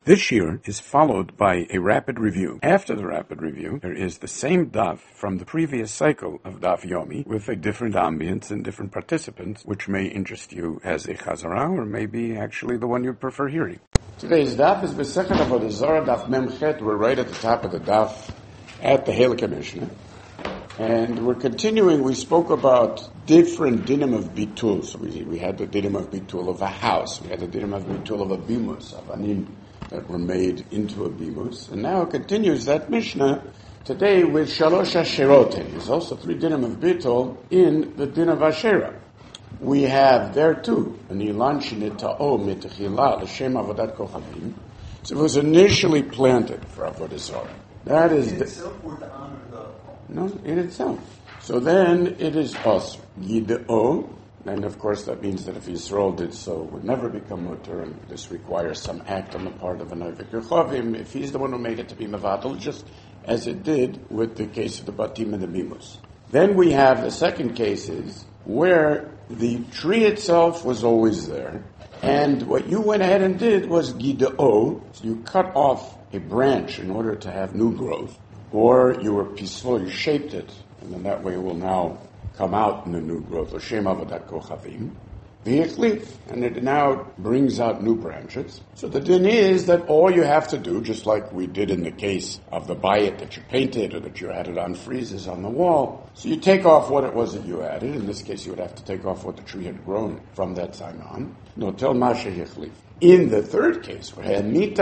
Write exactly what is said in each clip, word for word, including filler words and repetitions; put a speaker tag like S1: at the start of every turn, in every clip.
S1: This shiur is followed by a rapid review. After the rapid review, there is the same daf from the previous cycle of Daf Yomi with a different ambience and different participants, which may interest you as a chazara or maybe actually the one you prefer hearing. Today's daf is Masechet Avodah Zarah, Daf Memchet. We're right at the top of the daf at the Halakha Mishnah. And we're continuing, we spoke about different dinim of bitul. So we, we had the dinim of bitul of a house. We had the dinim of bitul of a bimus, of anim that were made into a bimus. And now it continues that Mishnah today with shalosh asherot. There's also three dinim of bitul in the din of Asherah. We have there too, an ilan shenita'o mitechila l'shem avodat kochavim. So it was initially planted for avodah zarah. That is
S2: in itself or to honor the...
S1: No, in itself. So then it is us yid'o, and of course that means that if Yisrael did so, it would never become mutter, and this requires some act on the part of an Oved Rechavim, if he's the one who made it to be mevatel, just as it did with the case of the Batim and the Bimus. Then we have the second cases where the tree itself was always there, and what you went ahead and did was gid'o, so you cut off a branch in order to have new growth, or you were peaceful, you shaped it, and then that way it will now come out in the new growth. L'shem avodat kochavim, v'yichlif, and it now brings out new branches. So the din is that all you have to do, just like we did in the case of the bayit that you painted or that you added on friezes on the wall, so you take off what it was that you added. In this case, you would have to take off what the tree had grown from that time on. No, tell masha yichlif. In the third case, where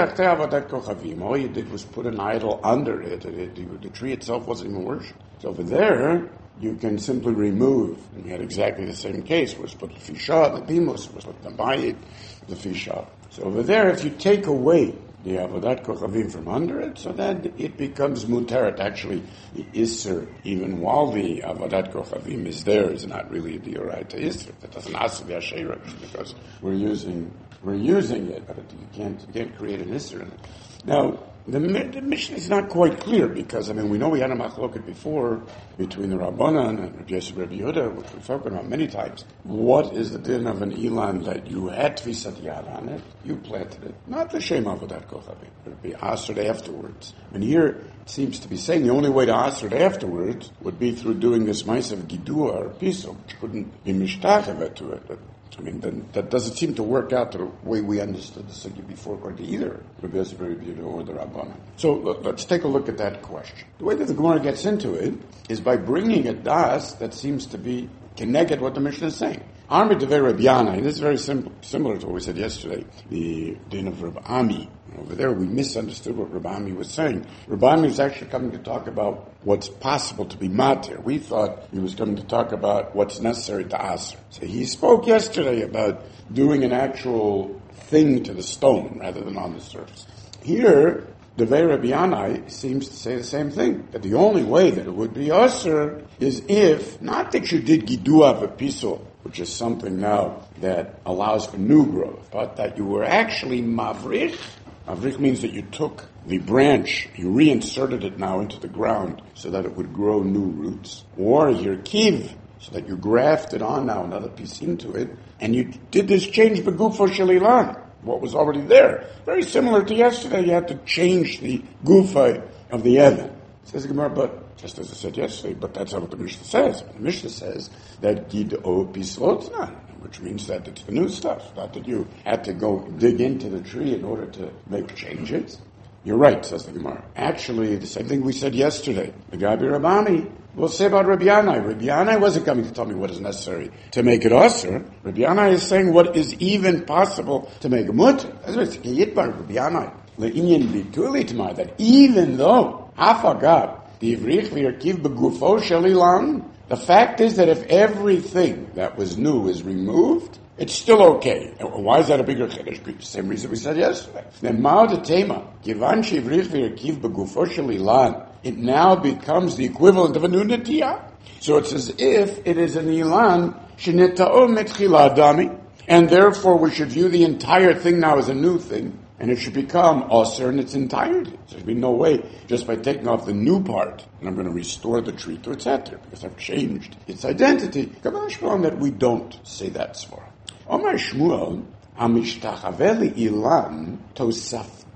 S1: all you did was put an idol under it, it, it the tree itself wasn't even worshipped. So over there, you can simply remove, and we had exactly the same case, was put the fisha, the bimus, was put the bayit, the fisha. So over there, if you take away the avodat kochavim from under it, so then it becomes muteret. Actually, the isser, even while the avodat kochavim is there, is not really the oraita isser. That doesn't ask the asherah because we're using we're using it, but you can't you can't create an isser in it. Now, the, the Mishnah is not quite clear because, I mean, we know we had a machloket before between the Rabbanan and Rabbi Yosef Rabbi Yehuda, which we've spoken about many times. What is the din of an ilan that you had tvisat yad on it, you planted it, not the shem avodat kochavim, it would be asred afterwards. And here it seems to be saying the only way to asred afterwards would be through doing this mice of gidua or piso, which couldn't be mishtachevet to it. But, I mean, then, that doesn't seem to work out the way we understood the sugya before, according to either Rabbi Yosef Rabbi Yehuda or the Rabbanan. So let's take a look at that question. The way that the Gemara gets into it is by bringing a das that seems to be connected what the Mishnah is saying. Armi devei Rabbi Yanai, this is very simple, similar to what we said yesterday, the din of Rabbi Ami. Over there, we misunderstood what Rabbi Ami was saying. Rabbi Ami was actually coming to talk about what's possible to be matir. We thought he was coming to talk about what's necessary to aser. So he spoke yesterday about doing an actual thing to the stone rather than on the surface. Here, Devei Rabbi Yanai seems to say the same thing, that the only way that it would be aser is if, not that you did gidua v'pisol, which is something now that allows for new growth, but that you were actually mavrich. Mavrich means that you took the branch, you reinserted it now into the ground so that it would grow new roots. Or your kiv, so that you grafted on now another piece into it, and you did this change begufo shelilan, what was already there. Very similar to yesterday, you had to change the gufa of the Evan. Says the Gemara, but just as I said yesterday, but that's not what the Mishnah says. The Mishnah says that gid'o pislotna, which means that it's the new stuff, not that you had to go dig into the tree in order to make changes. You're right, says the Gemara. Actually, the same thing we said yesterday. The Gabi Rabbami will say about Rabbi Yanai. Rabbi Yanai wasn't coming to tell me what is necessary to make it usher. Rabbi Yanai is saying what is even possible to make a mutter. That's what it's Yitbar Rabbi Yanai. Le'inyan bituli t'mar, that even though Hafagab, the Ivrich v'yarkiv begufo shelilan, the fact is that if everything that was new is removed, it's still okay. Why is that a bigger chiddush? Same reason we said yesterday. Then ma'od tema, givan shivrich v'yarkiv begufo shelilan, it now becomes the equivalent of a new netiyah. So it's as if it is an ilan sheneta'o metchila dami, and therefore we should view the entire thing now as a new thing, and it should become aser in its entirety. So there'd be no way, just by taking off the new part, and I'm going to restore the tree to its heter, because I've changed its identity. Kabbalah Shmuel that we don't say that svara. Omar Shmuel, Amishtachaveli ilan tosaf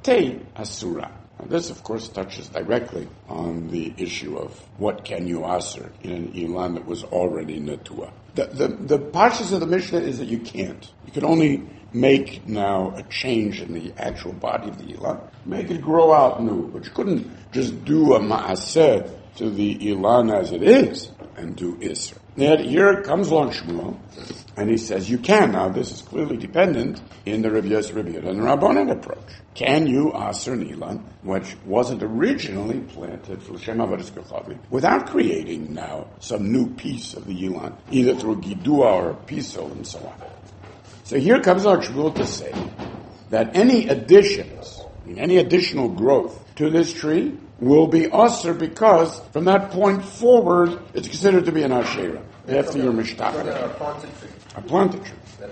S1: Te Asura. Now this, of course, touches directly on the issue of what can you aser in an ilan that was already netua. The, the, the parshas of the Mishnah is that you can't. You can only make now a change in the actual body of the ilan, make it grow out new, but you couldn't just do a ma'aseh to the ilan as it is and do iser. Yet here comes along Shmuel, and he says you can. Now this is clearly dependent in the Rabbi Yosef, Rabbi Yehuda, and the Rabbanan approach. Can you aser an ilan, which wasn't originally planted for L'Shem Avodas Kochavim, without creating now some new piece of the ilan, either through gidua or pisel and so on? So here comes our Shmuel to say that any additions, any additional growth to this tree will be aser because from that point forward it's considered to be an asherah after your mishtach.
S2: A planted tree.
S1: A planted tree.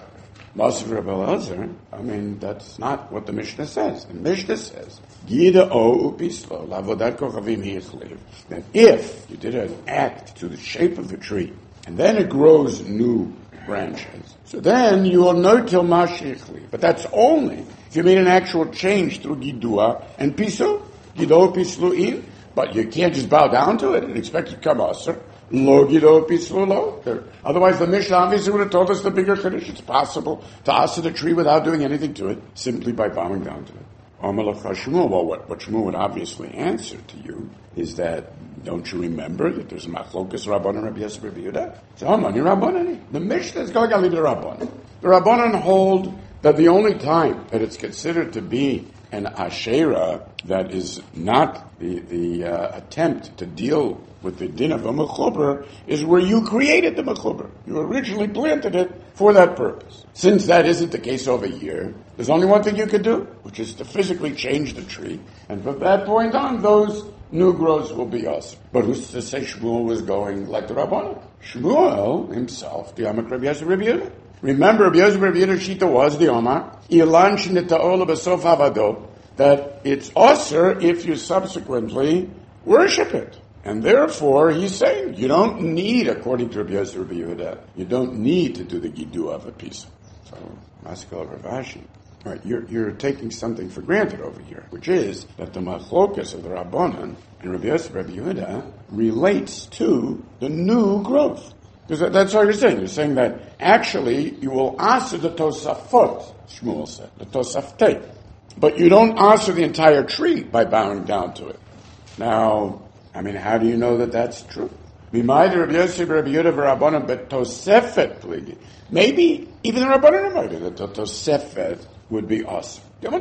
S1: Masif Rabbi Elazar, I mean, that's not what the Mishnah says. The Mishnah says, Gida o upislo, lavodat kochavim hi'echlev. That if you did an act to the shape of the tree, and then it grows new branches, so then you will know till mashiachli. But that's only if you made an actual change through gidua and piso, gido pislu'in. But you can't just bow down to it and expect it to come aser. Lo gido pislu lo. Otherwise, the Mishnah obviously would have told us the bigger Kiddush. It's possible to aser the tree without doing anything to it, simply by bowing down to it. Amalach Shmuel. Well, what, what Shmuel would obviously answer to you is that, don't you remember that there's a machlokas Rabbanan Rabbi Yosef Rabbi Yehuda? So, Hamani Rabbanan. The Mishnah is going to leave the Rabbanan. The Rabbanan hold that the only time that it's considered to be an asherah that is not the, the uh, attempt to deal with the din of a mechuber is where you created the mechuber. You originally planted it for that purpose. Since that isn't the case over here, there's only one thing you could do, which is to physically change the tree. And from that point on, those new growths will be us. But who's to say Shmuel was going like the Rabbanan? Shmuel himself, the Amak Rabbi Yosef Rabbi Yehuda. Remember, Rabbi Yosef Rabbi Yehuda Shita was the Omar, Ilan Shnita'ola B'sof Havado, that it's aser if you subsequently worship it. And therefore, he's saying, you don't need, according to Rabbi Yosef Rabbi Yehuda, you don't need to do the gidua of a piece. So, Maskal Ravashi. All right, you're, you're taking something for granted over here, which is that the machlokas of the Rabbanan and Rabbi Yosef Rabbi Yehuda relates to the new growth. Because that's all you're saying. You're saying that actually you will answer the Tosafot, Shmuel said, the Tosaftei. But you don't answer the entire tree by bowing down to it. Now, I mean, how do you know that that's true? Maybe even the Rabbanan might have that the Tosefet would be awesome. And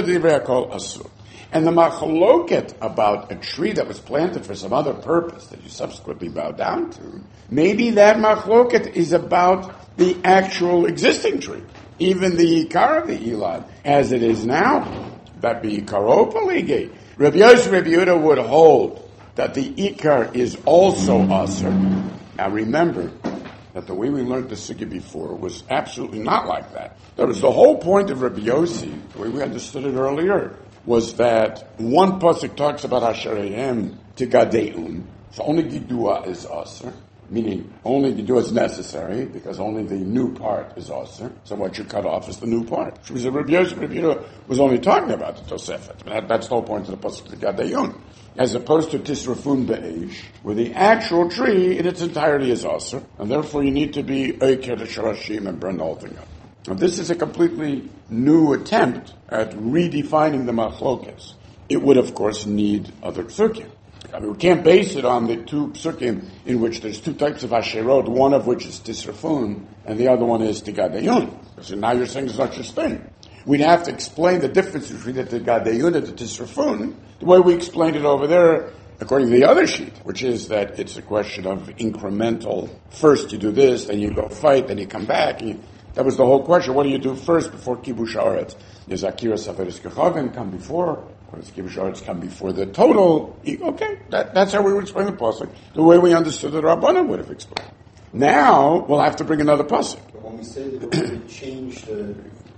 S1: the machloket about a tree that was planted for some other purpose that you subsequently bow down to, maybe that machloket is about the actual existing tree. Even the Ikar of the Elad, as it is now, that be Ikaropaligi. Rabbi Yosef Rabbi Yehuda would hold that the Ikar is also Aser. Now remember that the way we learned the Sugya before was absolutely not like that. That was the whole point of Rabbi Yossi, the way we understood it earlier, was that one pasuk talks about Asherayim to Gadeun, so only Gidua is Aser. Meaning, only Gidua is necessary, because only the new part is Aser. So what you cut off is the new part. So Rabbi Yosef Rabbi Yehuda was only talking about the Tosefet. That, that's the whole point of the Pasuk to Gadayun. As opposed to Tisrafun Be'esh, where the actual tree in its entirety is Aser, and therefore you need to be Oiker Sharashim and burn the whole thing up. Now this is a completely new attempt at redefining the Machlokas. It would, of course, need other psukim. I mean, we can't base it on the two psukim in which there's two types of asherot, one of which is tisrafun, and the other one is tigadayun. So now you're saying there's not such thing. We'd have to explain the difference between the tigadayun and the tisrafun the way we explained it over there, according to the other sheet, which is that it's a question of incremental. First you do this, then you go fight, then you come back. And you, that was the whole question. What do you do first before kibush haaretz? Does akira saveris kechavim come before? Or does kibush haaretz come before the total? Okay, that, that's how we would explain the pasuk. The way we understood the Rabbanan would have explained. Now we'll have to bring another pasuk.
S2: But when we say that we're going to change the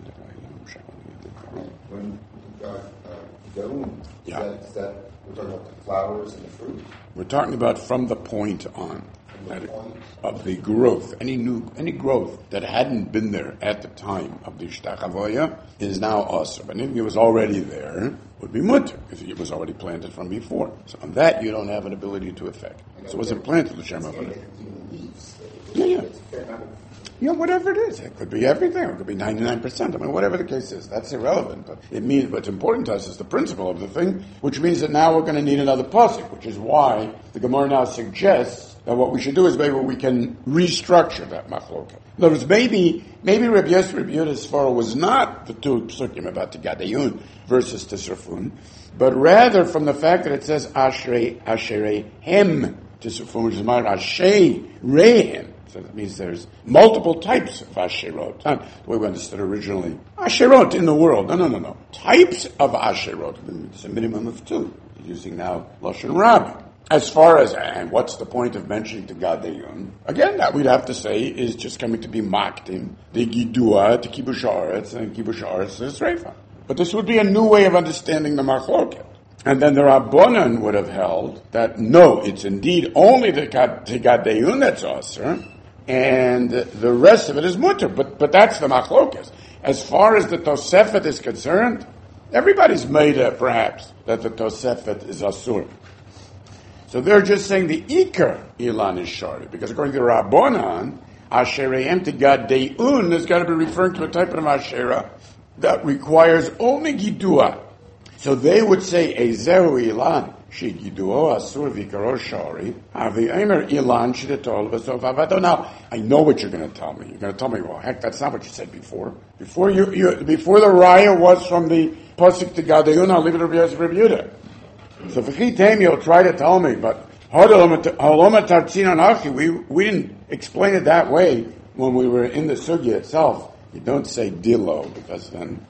S2: when uh, uh, garum, is,
S1: yeah.
S2: that, is that we're talking about the flowers and the fruit?
S1: We're talking about from the point on. of the growth, any new, any growth that hadn't been there at the time of the Shtachavoya is now awesome. And anything that was already there would be mutter, because it was already planted from before. So on that, you don't have an ability to affect. So it wasn't planted, L'Shem Avodah. Yeah, yeah. Yeah, whatever it is. It could be everything. It could be ninety-nine percent. I mean, whatever the case is. That's irrelevant. But it means what's important to us is the principle of the thing, which means that now we're going to need another pasuk, which is why the Gemara now suggests that what we should do is maybe we can restructure that machloket. In other words, maybe, maybe Rabbi Yosef Rabbi Yehuda's svara was not the two psukim about the Gadayun versus Tisrafun, but rather from the fact that it says Ashrei, Ashrei Hem Tisrafun, which is Mar Ashrei Rehem. So that means there's multiple types of Asherot. Not the way we understood originally. Asherot in the world. No, no, no, no. Types of Asherot. It's a minimum of two. Using now Lashon Rabbi. As far as, and what's the point of mentioning the Gadayun? Again, that we'd have to say is just coming to be Maktim, the Gidua, to Kibush Haaretz, and Kibush Haaretz to Sreifa. But this would be a new way of understanding the Machloket. And then the Rabbanan would have held that no, it's indeed only the Gadayun that's Aser, and the rest of it is mutter. But but that's the machlokas. As far as the Tosefet is concerned, everybody's made a, perhaps, that the Tosefet is asur. So they're just saying the Iker Ilan is shari, because according to Rabbanan, Asherayim to Gadayun is got to be referring to a type of Asherah that requires only Gidua. So they would say, Ezehu Ilan, she Giduo Asur Vikaro Shari, Avi Eimer Ilan Shidetol Vasov Avado. Now, I know what you're going to tell me. You're going to tell me, well, heck, that's not what you said before. Before you, you before the Raya was from the Pasuk to Gadayun, I'll leave it to Rabbi Yosef Rabbi Yehuda. So V'chitem, you'll try to tell me, but Haloma Tarzina Nachi, we, we didn't explain it that way when we were in the Sugya itself. You don't say Dilo, because then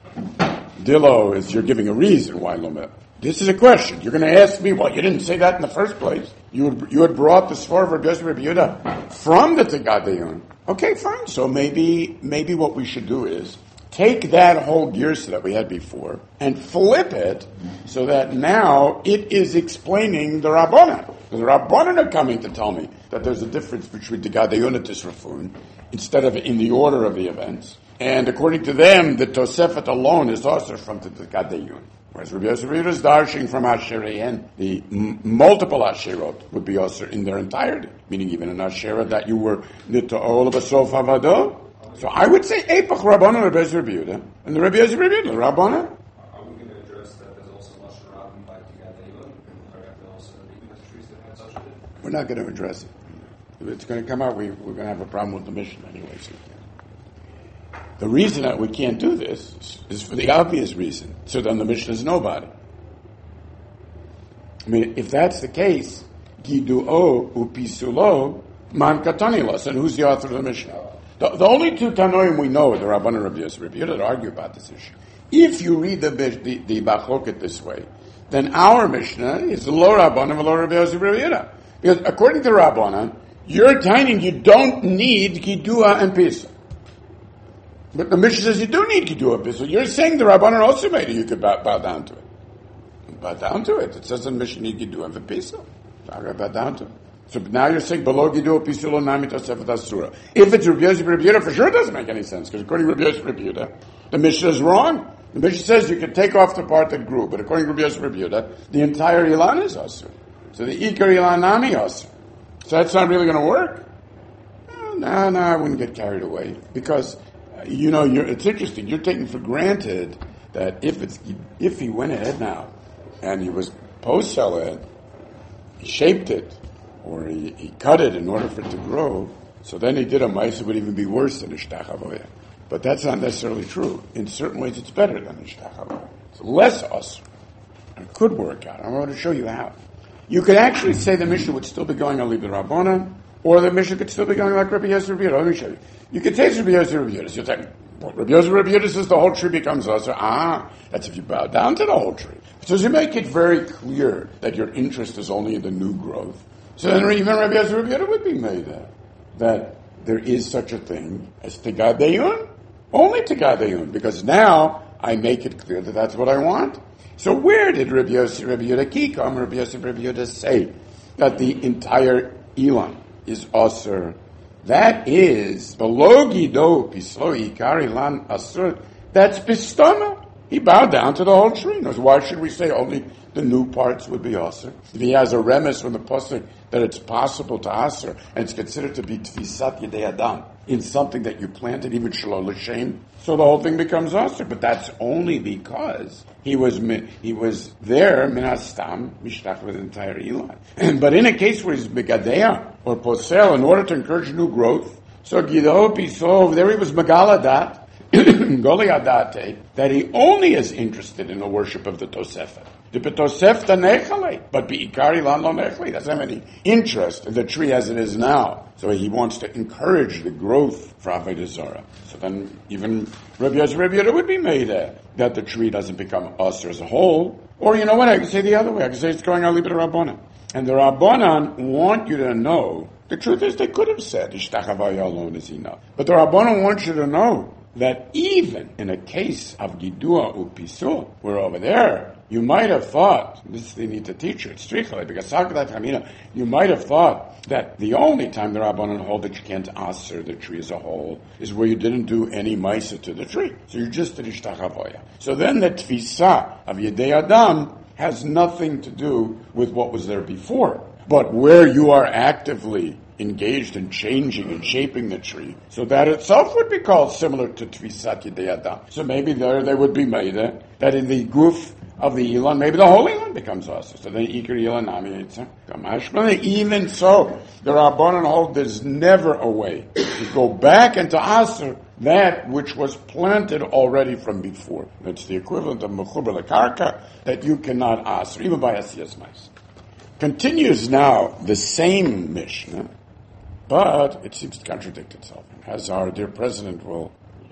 S1: Dilo is you're giving a reason why Lomit. This is a question. You're going to ask me, well, you didn't say that in the first place. You had, you had brought the Svar of Rabbi Yosef Rabbi Yehuda from the Tegadayun. Okay, fine. So maybe, maybe what we should do is take that whole girsa that we had before and flip it so that now it is explaining the Rabbanan. The Rabbanan are coming to tell me that there's a difference between the Gadayun and Tisrafun instead of in the order of the events. And according to them, the Tosefet alone is also from the Gadayun. Whereas Rabbi Yosef is darshing from Asherayim, the m- multiple Asherot would be also in their entirety, meaning even an Asherah that you were Nita'ol Basof Havado. So I would say Epach Rabbanan Rabbi Yosef Rabbi Yehuda, and the Rabbi Yosef Rabbi Yehuda, Rabbanan.
S3: Are we going to address that there's also Lashon Rabban by Tigadayun, and are there also the trees that have such a thing?
S1: We're not going to address it. If it's going to come out, we, we're going to have a problem with the mission anyway. So the reason that we can't do this is for the obvious reason. So then the Mishnah is nobody. I mean, if that's the case, Gidu'o upisulo man katanilos, and who's the author of the Mishnah? The, the only two Tanoim we know are the Rabbanan and Rabbi Yosef Rabbi Yehuda that argue about this issue. If you read the the, the Bachloket this way, then our Mishnah is lo Rabbanan and lo Rabbi Yosef Rabbi Yehuda. Because according to Rabbanan, you're telling you don't need Gidua and Pisa. But the Mishnah says you do need Gidua and Pisa. You're saying the Rabbanan also made it, you could bow, bow down to it. Bow down to it. It says in the Mishnah need Gidua and Pisa. So I gotta bow down to it. So now you're saying below Gidua Pisulo Nami Tosefet Asura. If it's Rabbi Yosef Rabbi Yehuda, for sure it doesn't make any sense, because according to Rabbi Yosef Rabbi Yehuda, the Mishnah is wrong. The Mishnah says you can take off the part that grew, but according to Rabbi Yosef Rabbi Yehuda, the entire Ilan is Asur. So the Ikar Ilan Nami Asur. So that's not really going to work? No, no, I wouldn't get carried away, because uh, you know you're, it's interesting. You're taking for granted that if it's if he went ahead now and he was post it, he shaped it, or he, he cut it in order for it to grow, so then he did a mice, it would even be worse than a shtachavoya. But that's not necessarily true. In certain ways, it's better than a shtachavoya. It's less us. It could work out. I'm going to show you how. You could actually say the Mishnah would still be going on Libid Rabbanan, or the Mishnah could still be going like Rabbi Yosef Rabbi Yehuda. Let me show you. You could take Rabbi Yosef Rabbi Yehuda. So you're saying, Rabbi Yosef Rabbi Yehuda says the whole tree becomes us. Ah, that's if you bow down to the whole tree. So as you make it very clear that your interest is only in the new growth, so then even Rabbi Yosef Rabbi Yehuda would be made that, that there is such a thing as Tegadayun, only Tegadayun, because now I make it clear that that's what I want. So where did Rabbi Yosef Rabbi Yehuda Kikam, Rabbi Yosef Rabbi Yehuda say that the entire Elam is Asr. That is, below Gido, Pislo, Ikari, Lan, Asr, that's Bistama. He bowed down to the whole tree. Now, why should we say only the new parts would be Asr? If he has a remes from the Pasuk that it's possible to Asr, and it's considered to be Tfisat Yedei Adam, in something that you planted, even Shalom L'Shem, so the whole thing becomes Asr. But that's only because he was he was there, Minastam, Mishtach with the entire Elon. But in a case where he's Megadeya or Posel, in order to encourage new growth, so Gido Pisov, there he was Megaladat, Goliadate, that he only is interested in the worship of the Tosefet. The Tosefta Nechale, but Be'ikari Lan Lo Nechale, doesn't have any interest in the tree as it is now. So he wants to encourage the growth for Avodah Zarah. So then even Rabbi Yosef Rabbi Yehuda would be made there, that the tree doesn't become Asr as a whole. Or you know what, I can say the other way. I can say it's going on Libet Rabbanan. And the Rabbanan want you to know, the truth is they could have said, Ishtachavaya alone is enough. But the Rabbanan want you to know that even in a case of Gidua Upisul, we're over there, you might have thought, this they need to teach you, it's strichale, because Sakadat Hamina, you might have thought that the only time the Rabbanan hold that you can't aser the tree as a whole is where you didn't do any maisa to the tree. So you just did ishtachavoya. So then the tfisa of Yedei Adam has nothing to do with what was there before. But where you are actively engaged in changing and shaping the tree, so that itself would be called similar to Tfisat Yedei Adam. So maybe there they would be made that in the goof of the Elon, maybe the whole Elon becomes Asr. So then Iker Elon Nami Yitzah. Even so, the Rabbanan hold there's never a way to go back into Asr that which was planted already from before. That's the equivalent of Mechuber Lekarka, that you cannot Asr, even by Asiyas Mais. Continues now the same Mishnah, but it seems to contradict itself. As our dear President will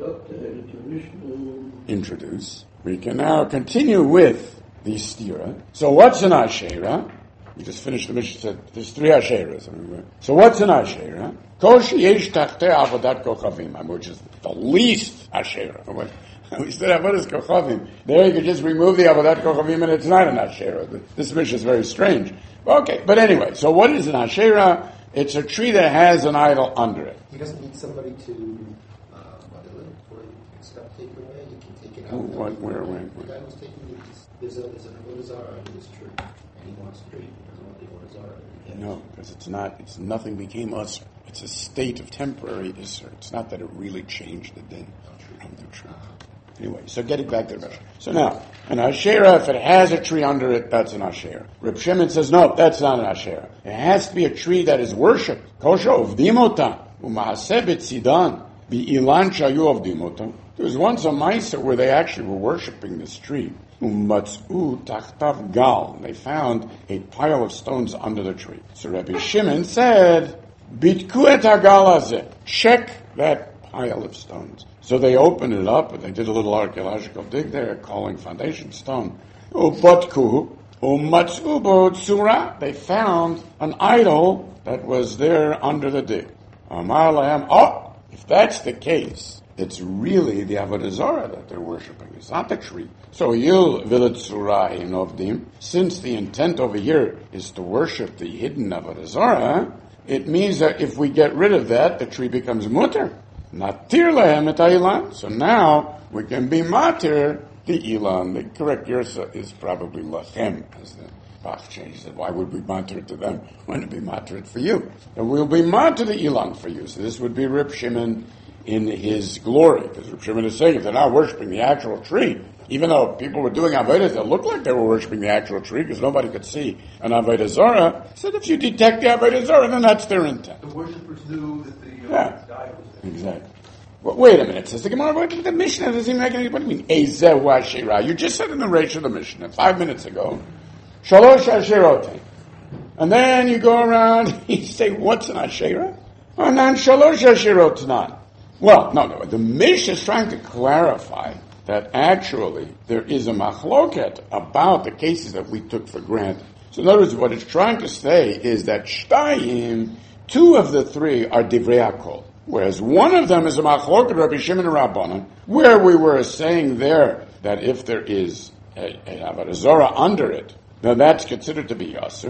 S1: introduce, we can now continue with the stira. So what's an Asherah? We just finished the Mishnah, said there's three Asherahs. So what's an Asherah? Koshi yesh tachteh avodat kochavim, which is the least Asherah. We said avodat kochavim. There you could just remove the avodat kochavim and it's not an Asherah. This Mishnah is very strange. Okay, but anyway, so what is an Asherah? It's a tree that has an idol under it.
S2: He doesn't need somebody to uh, model it for you to stop taking away. You can take it out.
S1: What, where, where,
S2: where? The guy was taking it. There's a there's an Avodah Zarah under this tree, and he wants to tree. He doesn't want the Avodah Zarah.
S1: No, because it's not. It's nothing became us. It's a state of temporary Isser. It's not that it really changed the din of the tree. Anyway, so getting back to the Mishnah. So now, an Asherah, if it has a tree under it, that's an Asherah. Reb Shimon says, no, that's not an Asherah. It has to be a tree that is worshipped. Kosho uvdimota, u'maaseh b'tzidan, bi'ilan shayu uvdimota. There was once a Maisa where they actually were worshipping this tree. U'matz'u tachtav gal. They found a pile of stones under the tree. So Rabbi Shimon said, bitku et hagal hazeh. Check that pile of stones. So they opened it up, and they did a little archaeological dig there, calling foundation stone. U'batku, u'matzu bo tzura. They found an idol that was there under the dig. Amar lahem, oh, if that's the case, it's really the Avodah Zarah that they're worshiping. It's not the tree. So yil vilat tzura in ovdim. Since the intent over here is to worship the hidden Avodah Zarah, it means that if we get rid of that, the tree becomes mutter. Natir lehem et ilan. So now we can be matir the ilan. The correct yersa is probably lachem, as the Bach changed it. Why would we matir it to them? Why not be matir it for you? And we'll be matir the ilan for you. So this would be Reb Shimon in his glory, because Reb Shimon is saying if they're not worshiping the actual tree, even though people were doing Avodah that looked like they were worshiping the actual tree because nobody could see an Avodah Zarah, he said if you detect the Avodah Zarah, then that's their intent.
S4: The worshippers knew that the uh,
S1: Yeah.
S4: guy was there.
S1: Exactly. Well, wait a minute, says the Gemara. What the Mishnah doesn't even make any. What do you mean? Ezehu Asherah. You just said in the Reish of the Mishnah five minutes ago. Shalosh Asherot. And then you go around. You say, "What's an Asherah?" Oh, non Shalosh Asherot not. Well, no, no. The Mishnah is trying to clarify that actually there is a machloket about the cases that we took for granted. So in other words, what it's trying to say is that shtayim, two of the three are divrei hakol. Whereas one of them is a machloket Rabbi Shimon and Rabbanan, where we were saying there that if there is a, a Avodah Zarah under it, now that's considered to be Yasser.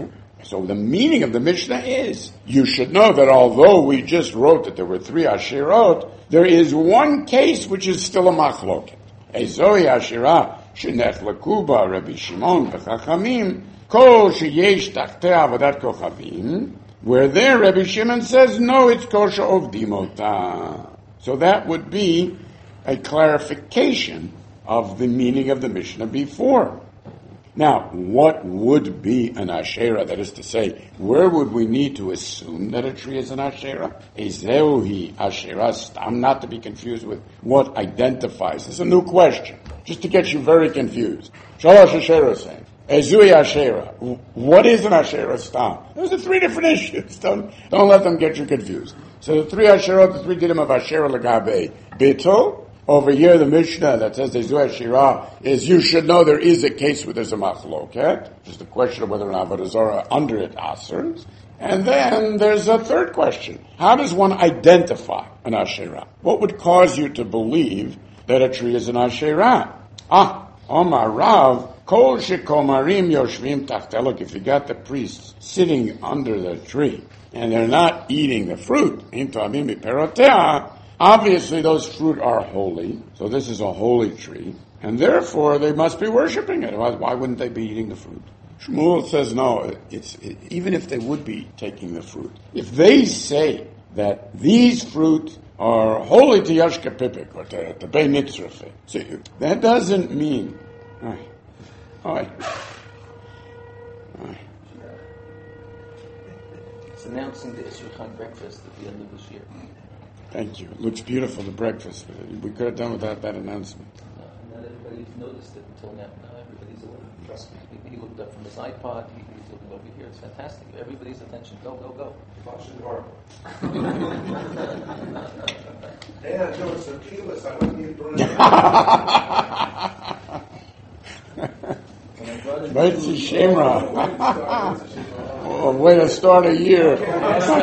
S1: So the meaning of the Mishnah is, you should know that although we just wrote that there were three Asherot, there is one case which is still a machloket. Ezoi Asherah shenechlaku ba Rabbi Shimon v'chachamim kol sheyesh tachtei avodat kochavim, where there Rabbi Shimon says, no, it's kosher ovdim ota. So that would be a clarification of the meaning of the Mishnah before. Now, what would be an Asherah? That is to say, where would we need to assume that a tree is an Asherah? Ezeuhi Asherah stam, not to be confused with what identifies. It's a new question, just to get you very confused. Shalosh Asherah saying, Ezui Asherah. What is an Asherah stam? Those are three different issues. Don't, don't let them get you confused. So the three Asherot, the three dinim of Asherah Lagabe Bittul. Over here, the Mishnah that says Ezui Asherah is, you should know there is a case where there's a machloket. Just the question of whether an Avodah Zarah under it asers. And then there's a third question. How does one identify an Asherah? What would cause you to believe that a tree is an Asherah? Ah, Omar Rav, Kol shekomarim yoshvim tachtelok. If you got the priests sitting under the tree and they're not eating the fruit, im toamim biperotea, obviously those fruit are holy. So this is a holy tree, and therefore they must be worshiping it. Why, why wouldn't they be eating the fruit? Shmuel says no. It's it, even if they would be taking the fruit, if they say that these fruit are holy to Yashka Pipik or to, to Bei Mitzrafe, so that doesn't mean. All right. All right. All right.
S2: It's announcing the Isur breakfast at the end of this year.
S1: Thank you. It looks beautiful, the breakfast. We could have done without that announcement.
S2: No, not everybody's noticed it until now. Now everybody's aware. Trust me. He, he looked up from his iPod. He, he's looking over here. It's fantastic. Everybody's attention. Go, go, go.
S4: Yeah, no, it's a keyless. I wouldn't even bring it.
S1: Right, Shemra. Oh, way to start a year.
S2: When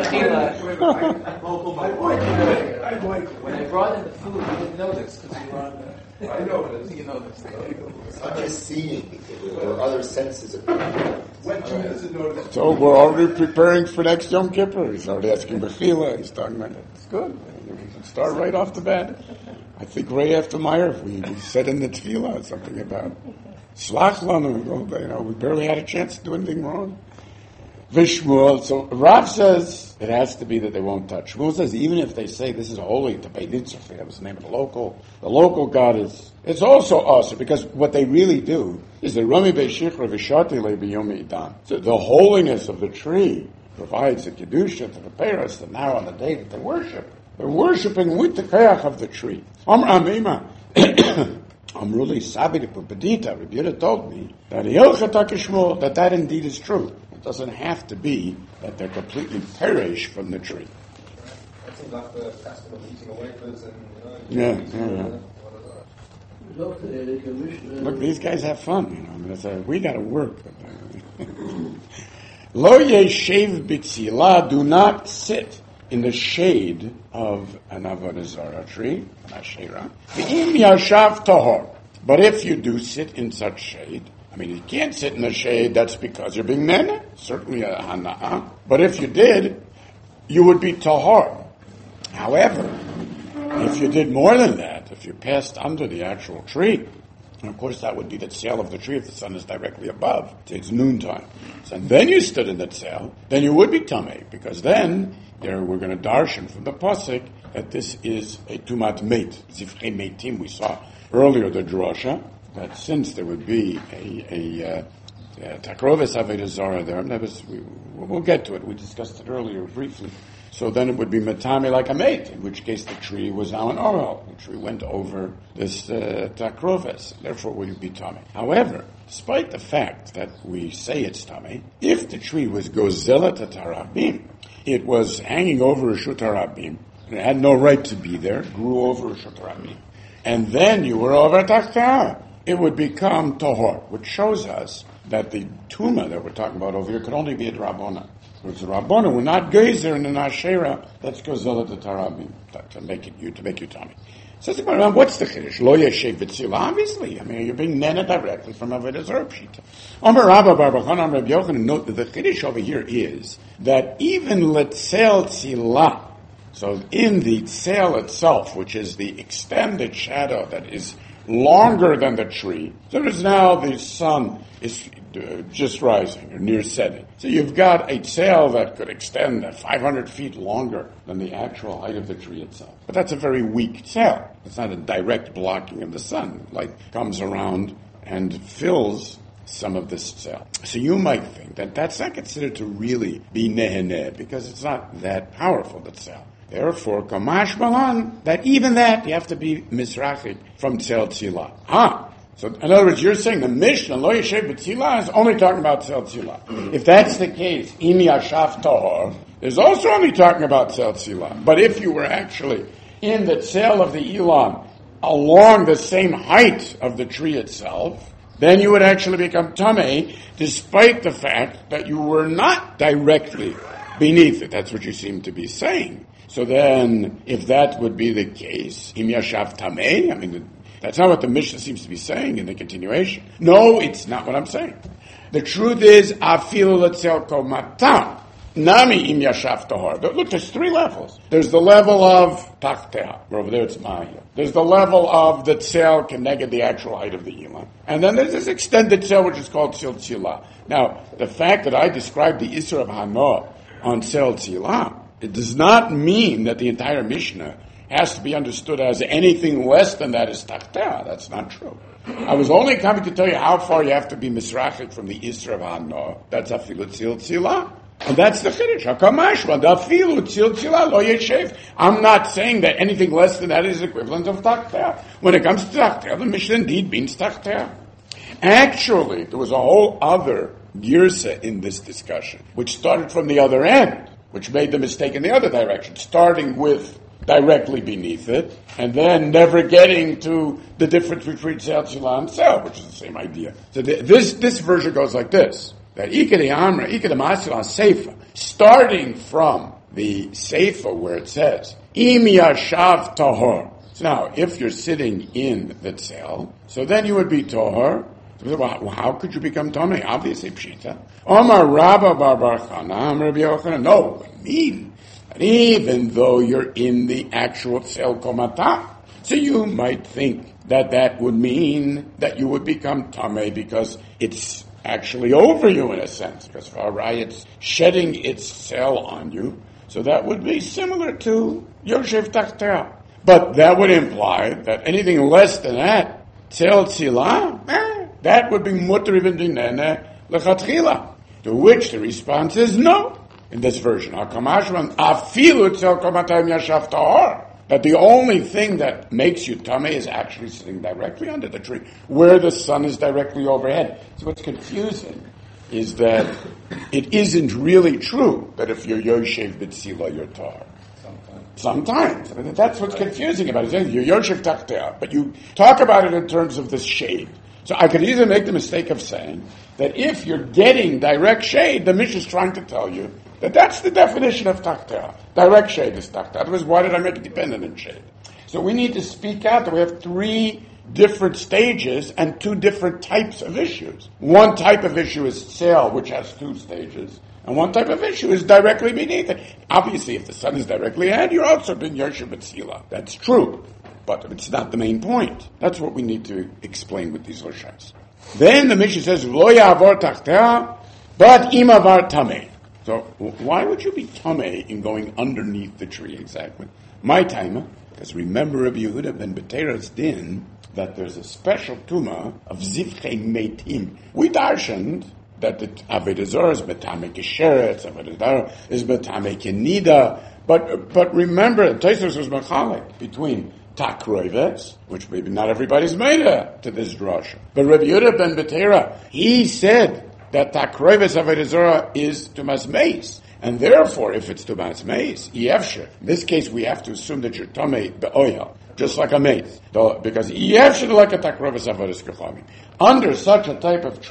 S2: I brought in the food, you didn't know this because you were on the...
S4: I know it is.
S2: You know this.
S5: I'm just seeing. There are other senses of
S4: When June doesn't know this.
S1: So we're already preparing for next Yom Kippur. He's already asking Bechila. He's talking about it. It's good. We can start right off the bat. I think right after Meyer, we, we said in the Tefillah something about Slach lanu. You know, we barely had a chance to do anything wrong. Vishmuel, so Rav says it has to be that they won't touch. Shmuel says even if they say this is holy to Beit Nitzrafi, that was the name of the local, the local god is, it's also awesome because what they really do is the Rami Beishichra Vishati Le B'Yom Idan. So the holiness of the tree provides a kedusha to the parents that now on the day that they worship, they're worshiping with the kayach of the tree. Amr Amima. I'm really sabi to Pedita. Rabbi Yehuda told me that that that indeed is true. It doesn't have to be that they're completely perished from the tree.
S3: That seems like the custom of eating wafers and, you
S1: Yeah,
S3: know,
S1: yeah, yeah. Look, these guys have fun, you know. I mean, it's a, we got to work. Lo yeshev b'tzila, do not sit in the shade of an avodah zarah tree, an asherah. V'im yashav tahor. But if you do sit in such shade, I mean, you can't sit in the shade, that's because you're being nene, certainly a hana'ah. But if you did, you would be tahor. However, if you did more than that, if you passed under the actual tree, and of course that would be the tzel of the tree if the sun is directly above, it's noontime. So then you stood in the tzel, then you would be tamei, because then there we're going to darshan from the pasuk that this is a tumat meit, zivchei meitim. We saw earlier the drosha that since there would be a, a, uh, a takroves avodah zarah there, that was, we, we'll get to it. We discussed it earlier briefly. So then it would be matame like a mate, in which case the tree was now an oral. The tree went over this uh, takroves, therefore would be tame. However, despite the fact that we say it's tame, if the tree was gozela tatarabim, it was hanging over a shutarabim, and it had no right to be there, grew over a shutarabim, and then you were over tachtah, it would become tohor, which shows us that the tuma that we're talking about over here could only be a drabona. It's a rabbona. We're not geyser in an asherah. That's gozela to tarabim to make it you to make you tummy. So what's the chiddush? Lo yeshev b'tzila. Obviously, I mean, you're being nena directly from Avodah Zarah pshita. Omer Rabba Bar Bar Chana Rabbi Yochanan. Note that the chiddush over here is that even letzel tzila. So in the tzel itself, which is the extended shadow that is longer than the tree, so there's now the sun is uh, just rising or near setting. So you've got a tzel that could extend five hundred feet longer than the actual height of the tree itself. But that's a very weak tzel. It's not a direct blocking of the sun. Light comes around and fills some of this tzel. So you might think that that's not considered to really be neheneh because it's not that powerful, the tzel. Therefore, kamash malan, that even that you have to be misrachik from tzel tzila. Ah, so in other words, you're saying the Mishnah lo yeshev b'tzila is only talking about tzel tzila. If that's the case, im yashav tahor is also only talking about tzel tzila. But if you were actually in the tzel of the ilan along the same height of the tree itself, then you would actually become tamei, despite the fact that you were not directly beneath it. That's what you seem to be saying. So then, if that would be the case, im yashav tamei, I mean, that's not what the Mishnah seems to be saying in the continuation. No, it's not what I'm saying. The truth is, afilu letzel kol matam, nami im yashav tahor. But look, there's three levels. There's the level of tachtea, where over there it's mahia. There's the level of the tzel connected the actual height of the ilan. And then there's this extended tzel, which is called tzel tzila. Now, the fact that I described the isur of hanoah on tzel tzila, it does not mean that the entire Mishnah has to be understood as anything less than that is tachtea. That's not true. I was only coming to tell you how far you have to be misrachik from the isra of hanoah. That's afilu tzil tzila. And that's the chiddush. Hakamashma, the afilu tzil tzila lo yeshev. I'm not saying that anything less than that is equivalent of tachtea. When it comes to tachtea, the Mishnah indeed means tachtea. Actually, there was a whole other girsa in this discussion, which started from the other end, which made the mistake in the other direction, starting with directly beneath it, and then never getting to the difference between tzel tzila and tzel, which is the same idea. So the, this this version goes like this: that ikad amra, ikad masila seifa, starting from the seifa where it says im yashav tahor. So now, if you're sitting in the tzel, so then you would be tahor. Well, how could you become tamei? Obviously, pshita. Omar Rabba Bar Bar Chana Rabbi Yochanan. No, I mean that even though you're in the actual tzel komata, so you might think that that would mean that you would become tamei because it's actually over you in a sense, because Farai it's shedding its tzel on you. So that would be similar to Yoshev Tachtea. But that would imply that anything less than that, tzel tzila, eh, that would be mutter ibn dinene lechatchila. To which the response is no. In this version, hakamashman afilu tzel komatayim yashav tahor. That the only thing that makes you tamei is actually sitting directly under the tree, where the sun is directly overhead. So what's confusing is that it isn't really true that if you're yoshev b'tzila, you're tahor. Sometimes. I mean, that's what's confusing about it. You're yoshev tachtea, but you talk about it in terms of this shade. So I could either make the mistake of saying that if you're getting direct shade, the Mishnah is trying to tell you that that's the definition of tachtea. Direct shade is tachtea. Otherwise, why did I make it dependent on shade? So we need to speak out that we have three different stages and two different types of issues. One type of issue is tzel, which has two stages. And one type of issue is directly beneath it. Obviously, if the sun is directly ahead, you're also being yoshev b'tzila. That's true. But it's not the main point. That's what we need to explain with these loshas. Then the Mishnah says, Lo ya'avor tachtea, but im avar tamei. So why would you be tamei in going underneath the tree exactly? My timer, because remember Rabbi Yehuda ben Betera's din, that there's a special tuma of zivchei meitim. We darshaned that the Avodah Zarah is betamei kesheretz, Avodah Zarah is betamei kenida. But but remember, Tosfos was machalik between takroives, which maybe not everybody's made it to this drasha. But Rabbi Yehuda ben Betera, he said that takroives Avodah Zarah is tumas meis. And therefore, if it's tumas meis, yefsher. In this case, we have to assume that you're tamei be'oyel, just like a meis. Because yefsher like a takroives Avodah Zarah. Under such a type of tree,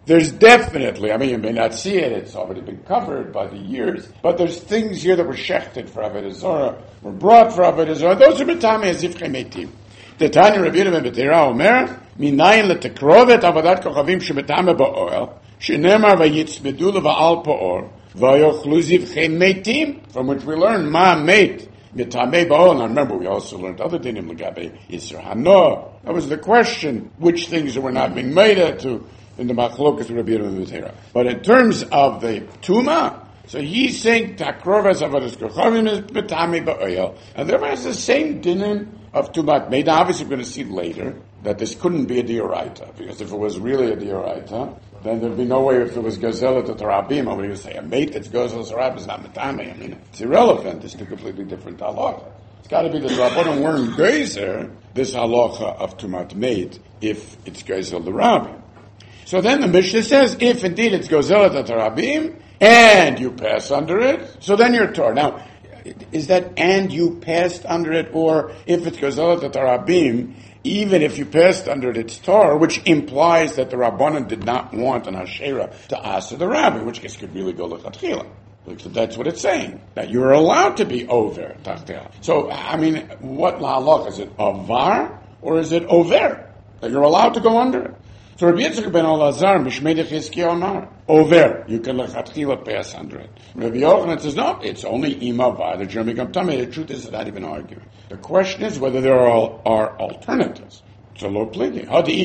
S1: There's definitely, I mean, you may not see it, it's already been covered by the years, but there's things here that were shechted for Avodah Zarah, were brought for Avodah Zarah. Those are B'tamei Zivchei Meitim. The Tanya Rabbi Yehuda ben Betira Omer, Minayin letekrovet avodat kochavim sheb'tamei ba'oel, shenemar vayitzmedu leva'al po'or, vayochlu zivchei meitim, from which we learn, ma meit, Mitamei ba'ol. Now remember, we also learned other dinim l'gabe Yisr Hano. That was the question, which things were not being made to in the Machlokas of Rabbi Yehuda ben Betira. But in terms of the Tuma, so he's saying Takrovas Avodas Kochavim is Mitamei ba'oil, and therefore has the same dinim of Tumat Meid. Obviously, we're going to see later that this couldn't be a Dioraita, because if it was really a Dioraita, then there'd be no way if it was Gazela to Tarabim, I would say a mate that's Gazela to Tarabim is not Metame. I mean, it's irrelevant. It's two completely different halacha. It's got to be the Rabbanim weren't Gezer, this halacha of Tumat Meid, if it's Gazela to Tarabim. So then the Mishnah says, if indeed it's Gazela to Tarabim, and you pass under it, so then you're Torah. Now, is that and you passed under it, or if it's Gazela to Tarabim, even if you passed under it, it's Torah, which implies that the Rabbanan did not want an Asherah to Asa the Rabbi, which case could really go Lechatchila. That's what it's saying, that you're allowed to be over Tachtel. So, I mean, what La'alach, is it Avar, or is it Over? That you're allowed to go under it. So Rabbi Yitzchak ben Elazar, Mishmei Chizkiya Amar, over, you can Lechatchila pass under it. Rabbi Yochanan says, no, it's only Imavar, the German Gamtame. The truth is, they're not even arguing. The question is whether there are, are alternatives. So lo pligi.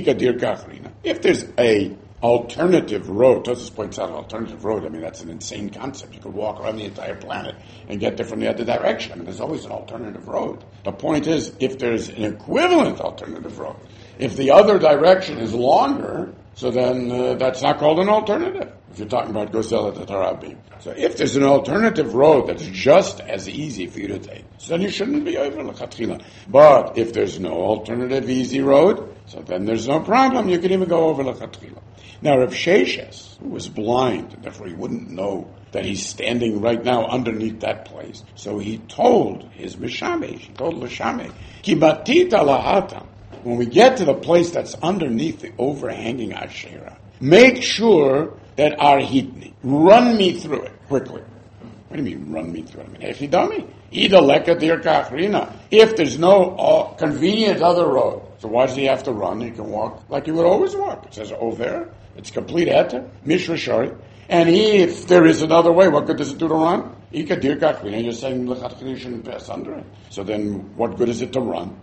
S1: If there's a alternative road, Tosfos points out an alternative road, I mean, that's an insane concept. You could walk around the entire planet and get there from the other direction. I mean, there's always an alternative road. The point is, if there's an equivalent alternative road, if the other direction is longer, so then uh, that's not called an alternative. If you're talking about Gozela to Tarabim. So if there's an alternative road that's just as easy for you to take, so then you shouldn't be over Lechatchila. But if there's no alternative easy road, so then there's no problem. You can even go over Lechatchila. Now, Rav Sheshes, who was blind, and therefore he wouldn't know that he's standing right now underneath that place. So he told his Mishameh, he told Mishameh, Ki batita lahatam. When we get to the place that's underneath the overhanging Asherah, make sure that Arhitni, run me through it quickly. What do you mean, run me through it? I mean, Hefidami, Ida Leka Dir Kachrina. If there's no uh, convenient other road, so why does he have to run? He can walk like he would always walk. It says over, it's complete eter, Mishra Shari. And if there is another way, what good does it do to run? Ika Dir Kachrina, you're saying you shouldn't pass under it. So then, what good is it to run?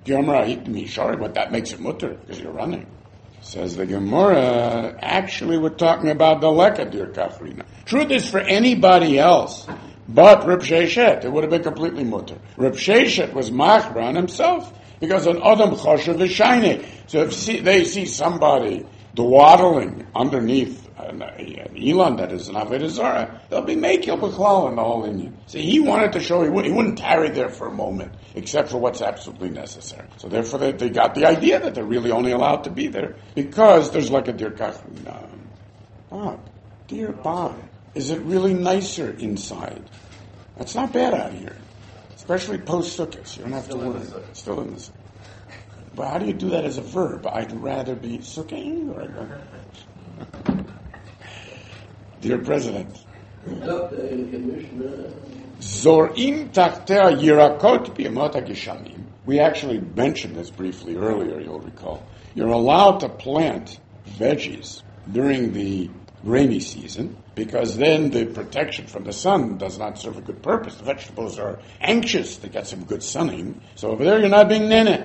S1: But that makes it mutter, because you're running. Says the Gemara, actually we're talking about the Lekadir Kafrina. Truth is for anybody else, but Reb Sheshet, it would have been completely mutter. Reb Sheshet was Machra on himself, because an Adam Choshev is shiny. So if see, they see somebody dwaddling underneath an, an Elon that is an Avodah Zarah, they'll be Mekil B'chlal in the whole Indian. See, he wanted to show he, would, he wouldn't tarry there for a moment, except for what's absolutely necessary. So therefore they, they got the idea that they're really only allowed to be there, because there's like a Dir Kachrin. No. Bob, dear Bob, is it really nicer inside? That's not bad out here. Especially post-Sukkot. You don't have to worry. Still in the Sukkot. But how do you do that as a verb? I'd rather be Sukkot or I'd rather... Dear President, Zorim Tachtea Yirakot B'Yemot HaGeshamim. We actually mentioned this briefly earlier, you'll recall. You're allowed to plant veggies during the rainy season, because then the protection from the sun does not serve a good purpose. The vegetables are anxious to get some good sunning. So over there you're not being nene.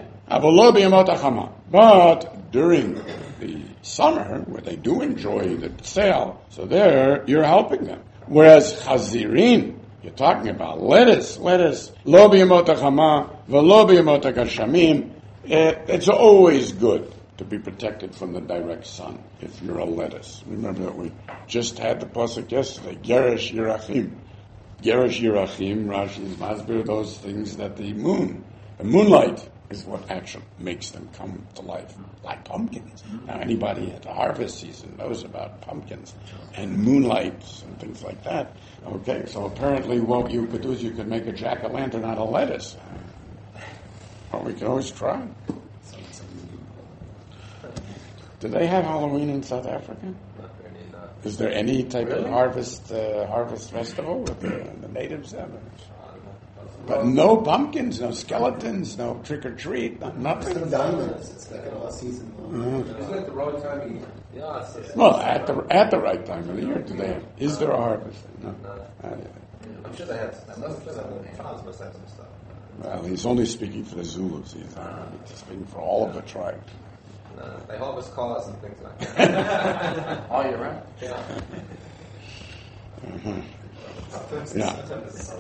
S1: But during the summer, where they do enjoy the sale, so there you're helping them. Whereas chazirin, you're talking about lettuce, lettuce, lo b'yemot hachama, v'lo b'yemot hagashamim. It's always good to be protected from the direct sun if you're a lettuce. Remember that we just had the pasuk yesterday, Geresh Yirachim. Geresh Yirachim, Rashi is masbir, those things that the moon, the moonlight, is what actually makes them come to life, like pumpkins. Now, anybody at the harvest season knows about pumpkins and moonlights and things like that. Okay, so apparently what you could do is you could make a jack-o'-lantern out of lettuce. Well, we can always try. Do they have Halloween in South Africa? Is there any type really? of harvest uh, harvest festival that the, the natives have? But no pumpkins, no skeletons, no trick or treat, no, nothing.
S5: Some diamonds. It's like an all season.
S4: Mm-hmm. Isn't it the wrong time of year?
S2: Yeah, it's, it's,
S1: well, at the at the right time of the year today. Is there a harvest? No.
S6: no. Uh, yeah. I'm sure they have. I'm not sure they have must have some stuff.
S1: Well, he's only speaking for the Zulus. He's not he's speaking for all of the tribe.
S6: No, they harvest cars and things like that.
S2: Oh, you're right. Yeah.
S1: Mm-hmm. Yeah.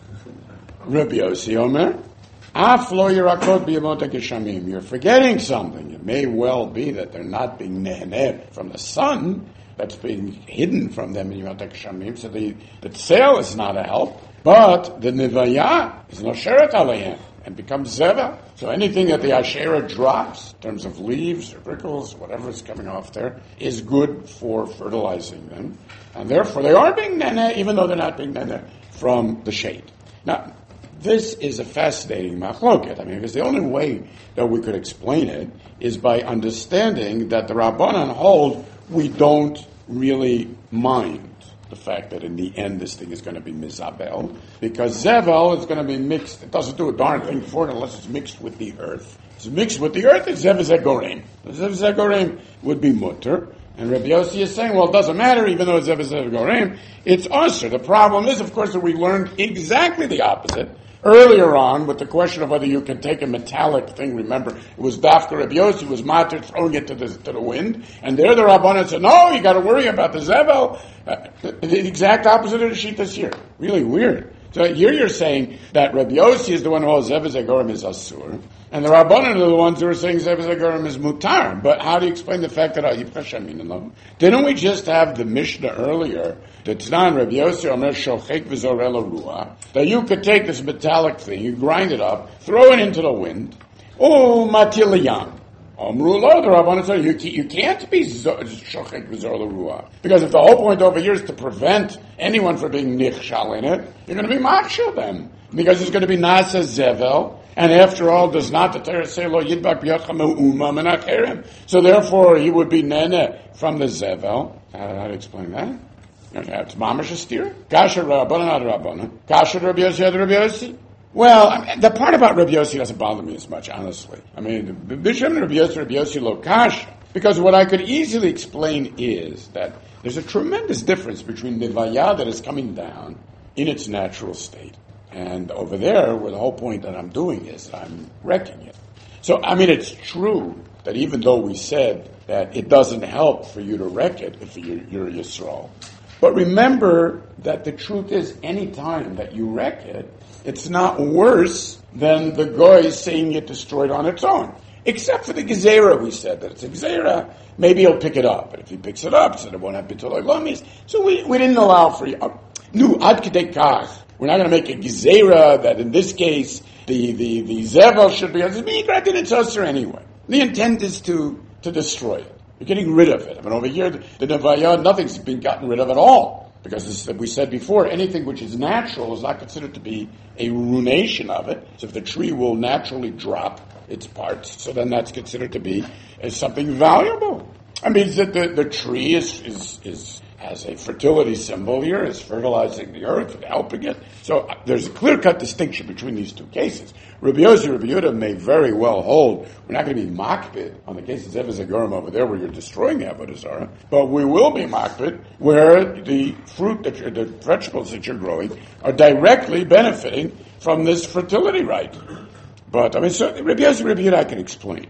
S1: Rabbi Yossi Omer, Af lo yirakot b'yamot geshamim. You're forgetting something. It may well be that they're not being neheneh from the sun, that's being hidden from them in Yamot geshamim. So the the tzel is not a help, but the nevaya is no sheret aleihem and becomes zeva. So anything that the asherah drops in terms of leaves or prickles, whatever is coming off there, is good for fertilizing them, and therefore they are being neheneh, even though they're not being neheneh from the shade. Now, this is a fascinating machloket. I mean, because the only way that we could explain it is by understanding that the Rabbanan hold we don't really mind the fact that in the end this thing is going to be mizabel, because zevel is going to be mixed. It doesn't do a darn thing for it unless it's mixed with the earth. It's mixed with the earth, it's zev zegorim. Zev zegorim would be mutter. And Rabbi Yossi is saying, well, it doesn't matter, even though it's zev zegorim, it's usher. The problem is, of course, that we learned exactly the opposite earlier on with the question of whether you can take a metallic thing. Remember, it was Dafka Rabbi Yossi was matter throwing it to the to the wind, and there the Rabbanan said, no, you got to worry about the zevel. Uh, the exact opposite of the sheet this year. Really weird. So here you're saying that Rabbi Yossi is the one who holds zev zegorim is asur, and the Rabbanan are the ones who are saying zev zegorim is mutar. But how do you explain the fact that Ayib Hashem? Didn't we just have the Mishnah earlier? The Tanan Rabbi Yossi Omer Shochek v'Zorel Ruah, that you could take this metallic thing, you grind it up, throw it into the wind. Oh, matiliyam. Omru lo, the Rabbanan said, you you can't be Shochek v'Zorel Ruah, because if the whole point over here is to prevent anyone from being nichshal in it, you're going to be machshel them, because it's going to be nasa zevel. And after all, does not the Torah say lo yidbak b'yotcha me'uma menacherem? So therefore, he would be nene from the zevel. How do I explain that? It's mamash a steer. Kasher Rabbanan ad Rabbanan. Kasher Rabbi Yossi ad Rabbi Yossi. Well, I mean, the part about Rabbi Yossi doesn't bother me as much, honestly. I mean, Bisham Rabbi Yossi, Rabbi Yossi lo kasher. Because what I could easily explain is that there's a tremendous difference between the nevaya that is coming down in its natural state, and over there, where the whole point that I'm doing is I'm wrecking it. So, I mean, it's true that even though we said that it doesn't help for you to wreck it if you're, you're a Yisrael, but remember that the truth is, any time that you wreck it, it's not worse than the goy saying it destroyed on its own. Except for the gezerah, we said that it's a gezerah. Maybe he'll pick it up, but if he picks it up, then it won't have bittul lomis. So we we didn't allow for uh, nu ad kedei kach. We're not going to make a gezerah that in this case the the the zevel should be it's migrad and it's usher anyway. The intent is to to destroy it. You're getting rid of it. I mean, over here, the, the nevaya, nothing's been gotten rid of at all. Because as we said before, anything which is natural is not considered to be a ruination of it. So if the tree will naturally drop its parts, so then that's considered to be as something valuable. I mean, that the, the tree is, is, is has a fertility symbol here, is fertilizing the earth and helping it. So uh, there's a clear-cut distinction between these two cases. Rabbi Yossi, Rabbi Yehuda may very well hold, we're not going to be makbid on the case of Zev Zegorim over there where you're destroying Avodah Zarah, but we will be makbid where the fruit, that you're, the vegetables that you're growing are directly benefiting from this fertility right. But, I mean, so Rabbi Yossi, Rabbi Yehuda I can explain.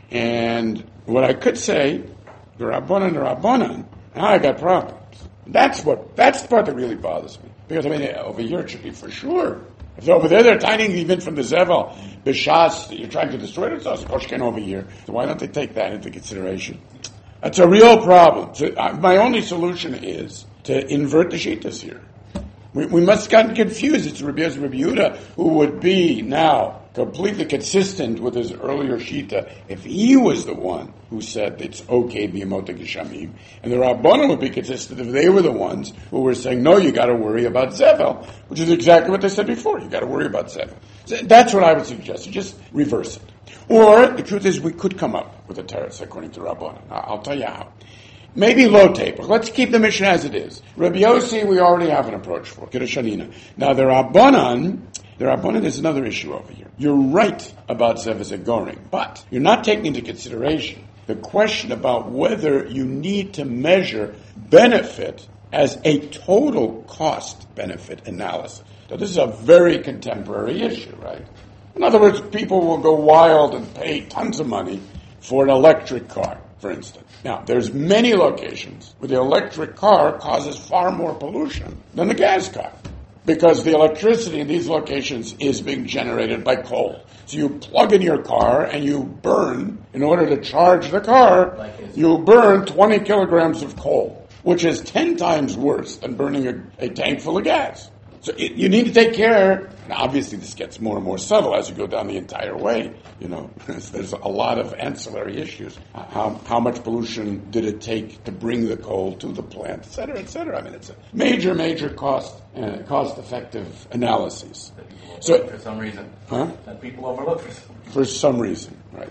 S1: And what I could say, the Rabbanan, the Rabbanan, now I got problems. That's what, that's the part that really bothers me. Because, I mean, over here it should be for sure. If over there they're tithing even from the Zevel, Bishas, you're trying to destroy it, it's Koshken over here. So why don't they take that into consideration? That's a real problem. So, uh, my only solution is to invert the Shittas here. We, we must have gotten confused. It's Rabbi Yossi, Rabbi Yehuda, who would be now completely consistent with his earlier Shita if he was the one who said it's okay b'yamot geshamim, and the Rabbanan would be consistent if they were the ones who were saying, no, you got to worry about Zevel, which is exactly what they said before. You got to worry about Zevel. So that's what I would suggest. You just reverse it. Or the truth is, we could come up with a teretz according to Rabbanan. I'll tell you how. Maybe low taper. Let's keep the Mishnah as it is. Rabbi Yossi, we already have an approach for. Kiddush Hanina. Now, the Rabbanan, the Rabbanan, there's another issue over here. You're right about Zev Goring, but you're not taking into consideration the question about whether you need to measure benefit as a total cost-benefit analysis. So this is a very contemporary issue, right? In other words, people will go wild and pay tons of money for an electric car, for instance. Now, there's many locations where the electric car causes far more pollution than the gas car, because the electricity in these locations is being generated by coal. So you plug in your car and you burn, in order to charge the car, you burn twenty kilograms of coal, which is ten times worse than burning a, a tank full of gas. So it, you need to take care, and obviously this gets more and more subtle as you go down the entire way. You know, there's a lot of ancillary issues. How, how much pollution did it take to bring the coal to the plant, et cetera, et cetera. I mean, it's a major, major cost, uh, cost-effective analysis. So,
S6: for some reason.
S1: Huh?
S6: That people overlook for some reason.
S1: For some reason, right.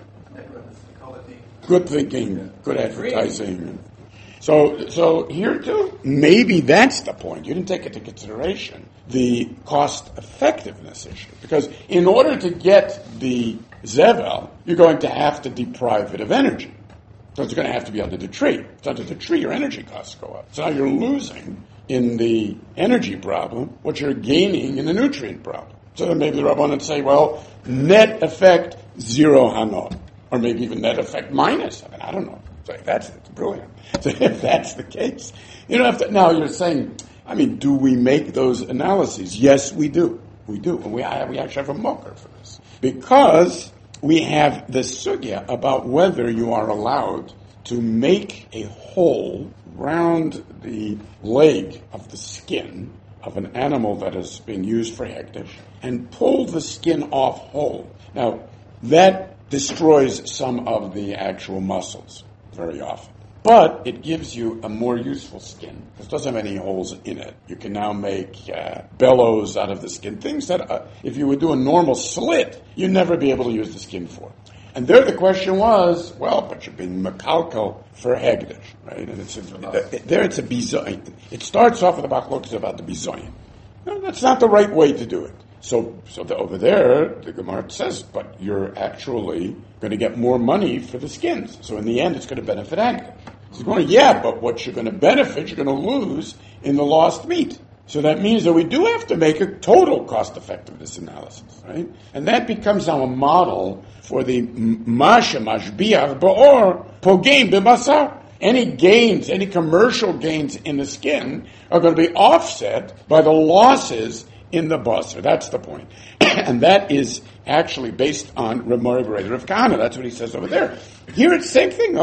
S1: Good thinking, good advertising. So, so here too, maybe that's the point. You didn't take into consideration the cost-effectiveness issue. Because in order to get the Zevel, you're going to have to deprive it of energy. So it's going to have to be under the tree. If it's under the tree, your energy costs go up. So now you're losing in the energy problem what you're gaining in the nutrient problem. So then maybe the Rabbanan would say, well, net effect, zero hanot. Or maybe even net effect minus. I mean, I don't know. So that's it's brilliant. So if that's the case, you don't have to. Now you're saying, I mean, do we make those analyses? Yes, we do. We do. And we, I, we actually have a mocker for this. Because we have the sugya about whether you are allowed to make a hole round the leg of the skin of an animal that is being used for hekdesh and pull the skin off whole. Now, that destroys some of the actual muscles very often. But it gives you a more useful skin. It doesn't have any holes in it. You can now make uh, bellows out of the skin, things that uh, if you would do a normal slit, you'd never be able to use the skin for. And there the question was, well, but you're being makalkel for hegdish, right? And it's a, there it's a bizoyin. It starts off with a bachlokas about the bizoyin. No, that's not the right way to do it. So, so the, over there, the Gemara says, but you're actually going to get more money for the skins. So in the end, it's going to benefit Agda. So he's going, yeah, but what you're going to benefit, you're going to lose in the lost meat. So that means that we do have to make a total cost-effectiveness analysis, right? And that becomes now a model for the masha mashbiach ba'or pogim b'basar. Any gains, any commercial gains in the skin are going to be offset by the losses in the basar. That's the point. And that is actually based on Rav Mori Bereder of Kahana. That's what he says over there. Here it's the same thing.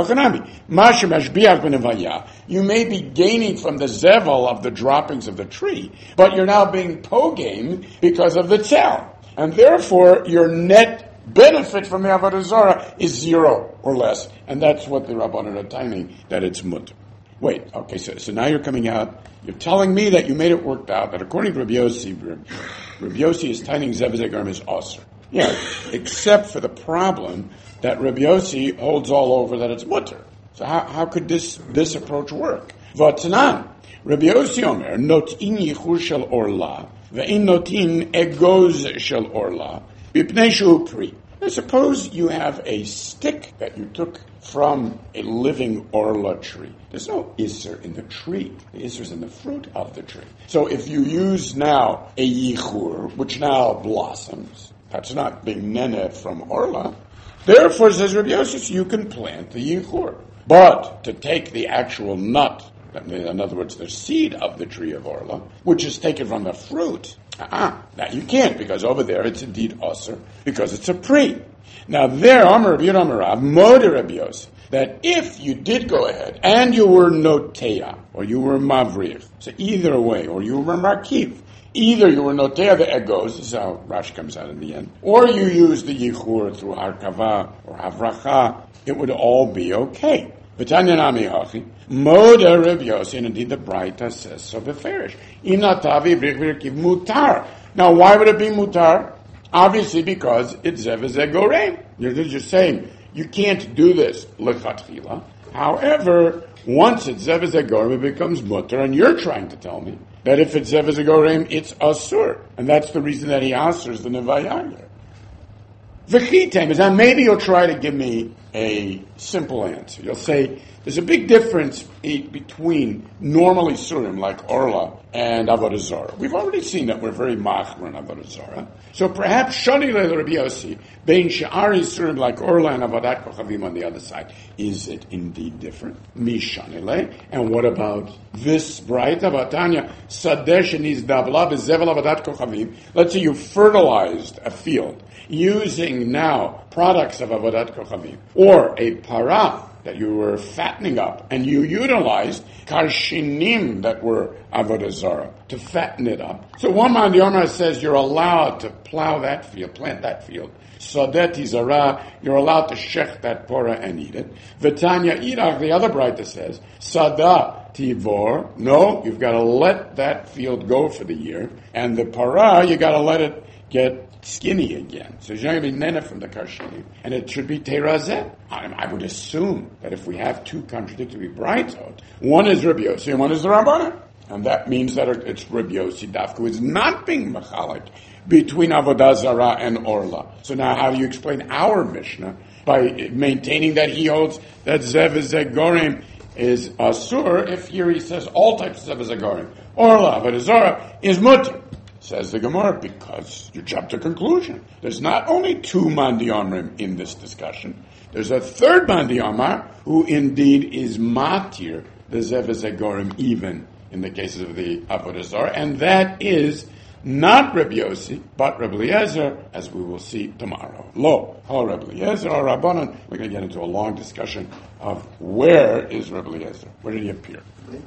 S1: You may be gaining from the zevel of the droppings of the tree, but you're now being pogame because of the tzel. And therefore, your net benefit from the Avodah Zarah is zero or less. And that's what the Rabbanan are timing, that it's mutter. Wait, okay, so, so now you're coming out, you're telling me that you made it worked out, that according to Rabbi Yossi, Rabbi Yossi is timing Zevazeh Garm is osir. Yeah, except for the problem that Rabbi Yossi holds all over that it's mutter. So how, how could this, this approach work? V'atanan, Rabbi Yossi Omer, notin yichur shel orla, ve'in notin egoz shel orla, b'pnei shu pri. Now suppose you have a stick that you took from a living orla tree. There's no isser in the tree. The isser is in the fruit of the tree. So if you use now a yichur, which now blossoms, that's not being nene from orla. Therefore, says Rabbi Yosef, you can plant the yichur. But to take the actual nut, in other words, the seed of the tree of orla, which is taken from the fruit, uh-uh, now you can't, because over there it's indeed osir, because it's a pri. Now there, Amar Rabbi Yonamarav, Moder Rabbi Yosef, that if you did go ahead and you were notea, or you were mavrich, so either way, or you were markiv, either you were notea the egos, this is how Rashi comes out in the end, or you used the yichur through harkava or havracha, it would all be okay. V'tanya nami hachi, Moder Rabbi Yosef, and indeed the Braita says so beferish. Inatavi vrich v'rekiv mutar. Now why would it be mutar? Obviously because it's zevazeh gorem. You're just saying, you can't do this lechatchila. However, Once it's Zev Zagorim, it becomes mutter, and you're trying to tell me that if it's Zev Zagorim, it's asur. And that's the reason that he answers the Nevayayler. V'chitem is that maybe you'll try to give me a simple answer. You'll say, there's a big difference between normal Isurim like Orla and Avodah Zarah. We've already seen that we're very machmer in Avodah Zarah. So perhaps Shani le Rabbi Yossi, bein she'ar Isurim like Orla and Avodat Kochavim on the other side. Is it indeed different? Mi Shani le. And what about this bright Avatanya? Sadeh sheniz davla bezevel Avodat Kochavim. Let's say you fertilized a field using now products of Avodat Kochavim, or a para that you were fattening up, and you utilized karshinim that were Avodah Zarah to fatten it up. So one man, the Omar says you're allowed to plow that field, plant that field. Sadeti Zarah, you're allowed to shech that pora and eat it. V'tanya Irach, the other Braita says, Sada Tivor, no, you've got to let that field go for the year, and the para, you got to let it get skinny again. So it's going to be nene from the karshinim, and it should be terazeh. I, I would assume that if we have two contradictory brightot, one is Rabbi Yossi and one is the Rabbanan, and that means that it's Rabbi Yossi Dafka who is not being machalik between Avodah Zarah and Orla. So now how do you explain our Mishnah by maintaining that he holds that Zev Zagorim is asur if here he says all types of Zev Zagorim, Orla, Avodah Zarah is mutter? Says the Gemara, because you jump to conclusion. There's not only two Mandi Omrim in this discussion. There's a third Mandi Omar who indeed is matir, the Zev Zagorim, even in the cases of the Avodah Zarah, and that is not Rabbi Yossi, but Rabbi Eliezer, as we will see tomorrow. Lo, ho Rabbi Eliezer or Rabbanan. We're going to get into a long discussion of where is Rabbi Eliezer. Where did he appear?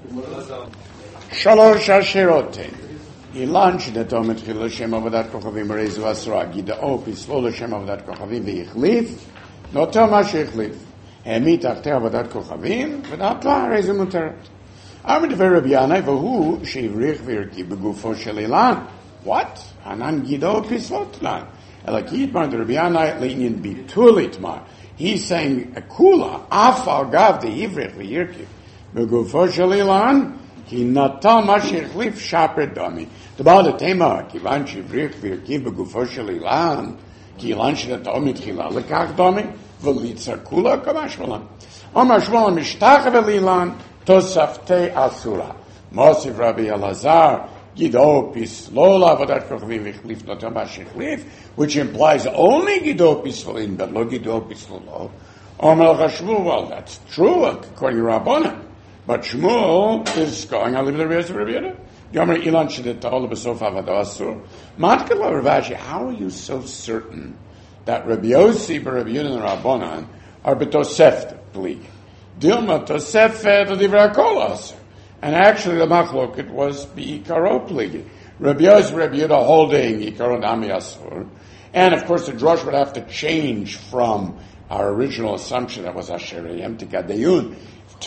S1: Shalosh Asherotein. Ilan shedato mitchil l'shem avodat kochavim reizu asra gidao pislo l'shem avodat kochavim v'yichlif notel ma sheyichlif hemi tachtei avodat kochavim v'natla reizu muteret. Amar devar Rabbi Yanai v'hu she'irich v'yirki begufo shel ilan. What? Hanan gidao pislo tlan. Elakit mar de Rabbi Yanai le'inyin bitul itmar. He's saying a kula afal gav de ivrich v'yirki begufo shel ilan. Ki natal ma sheyichlif shaper dami. The Baal the Tema, Kivan Shivrich Virkiv Begufo Shel Ilan, Kilan Shedato Mitchila Lekach Dami, V'litzar Kula Kamash Malan. Omar Shmuel Mishtach V'lilan, Tosafte Asura. Mosiv Rabbi Elazar, Gido Pislola, Vodat Kochavim Vichlif Notam Shechlif, which implies only Gido Pislolin, but lo Gido Pislolo. Omar Shmuel, well, that's true, according to Rabbanan. But Shmuel is going, I'll leave the rest of Rabbi Yehuda. Yomer Ilan Shedetol B'Sof Avodah Asur. Matkala Ravashi, how are you so certain that Rabbi Yossi, Rabbi Yehuda, and Rabbanan are betosefta pligi? Dilma tosefet divrei kol asur. And actually, the machloket was beikaro pligi. Rabbi Yossi, Rabbi Yehuda holding ikaro nami asur, and of course the drush would have to change from our original assumption that was asherayim tikadeyun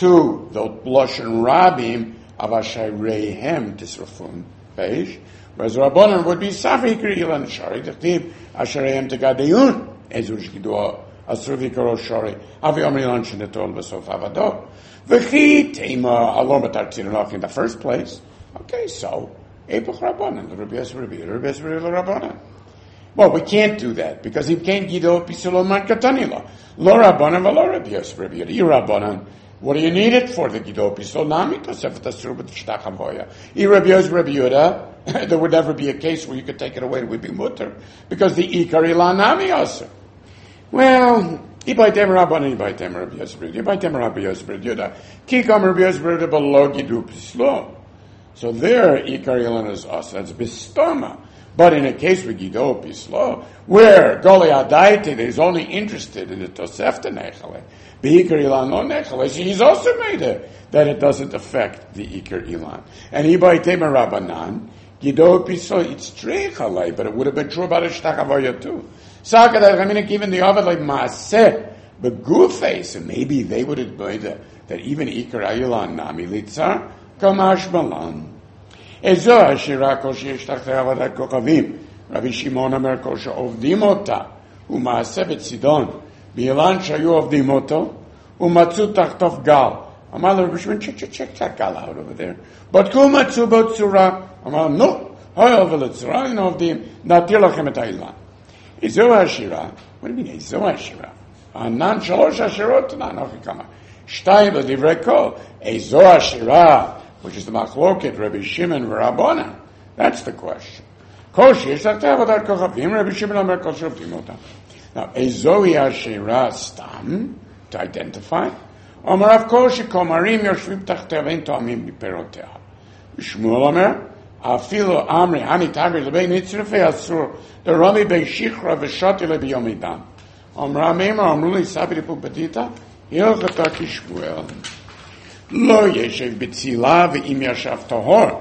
S1: to the lashon rabim of Asherayhem Tisrafun page, whereas Rabbanan would be Safi Krilan Shari, the theme Asherayhem Tegadeyun, Ezush Gidua, Asur Vikaro Shari, Avi Omrilan Shinetol Besof Avado, V'chi Tema Alom Batartinov in the first place. Okay, so, Epoch Rabbanan, the Rabbi Yossi Rabbi, the Rabbi Yossi Rabbanan. Well, we can't do that, because he can't Gido Pisolon Katanila. Lo Rabbanan, V'lo Rabbi Yossi Rabbi, you Rabbanan. What do you need it for? The Gidopi Solnami, Tosefet Asur B'Tishtach Havoya. Rabbi Yossi Rabbi Yehuda, there would never be a case where you could take it away, it would be mutter, because the Ikar Ilanami Asur. Well, Ibaitem Rabban, Ibaitem Rabbi Yossi Rabbi Yehuda, Ibaitem Rabbi Yossi Rabbi Yehuda, Kikam Rabbi Yossi Rabbi Yehuda below Gidu Pislo. So there, Ikar Ilan is Asur, that's Bistoma. But in a case with Gido Pislo, where Goli Adaite is only interested in the Tosefta Nechale, Be'ikar Ilan no Nechale, he's also made it that it doesn't affect the Ikar Ilan. And Ibai Tema Rabbanan, Gido Pislo, it's Trechale, but it would have been true about Ishtach Havoya too. Saka that, I mean, even the Ovid like Maaseh, but Gufe, so maybe they would have made that, that even Ikar Ilan Nami Litzar, Kamash Malan. Ezo Hashira Kol Sheyesh Tachtei Avodat Kochavim. Rabbi Shimon Omer Kol She'ovdim Ota U'Maaseh B'Tzidon B'Ilan Shayu Ovdim Oto U'Matzu Tachtov Gal Amar Rabbi Shimon, check, check, check that gal out over there. But kuma tzubo tzura. Amar, no. Hoyo v'letzura, you know, of the, natir lachem et ha'ilan. Ezo ha'shira. What do you mean, Ezo ha'shira? Anan shalosh ha'shirot, anochi kama. Shtayim l'divrei kol. Ezo ha'shira, which is the machloket, Rabbi Shimon v'Rabbanan. That's the question. Koshi, is that avodat kochavim, Rabbi Shimon Omer kol shoftim otam. Now, Ezo ha'shira stam, to identify. Omer av koshi komarim yoshvim tachtea vein to'amim biperotea. Shmuel Omer, afilo amri hani tagri lebei nitzrefei asur, the rami bei shichra v'shati lebi yomidam. Omer amema omruli sabiri pupetita, hilchata kishmuel. Lo yeshev b'tzila v'im yashav tahor,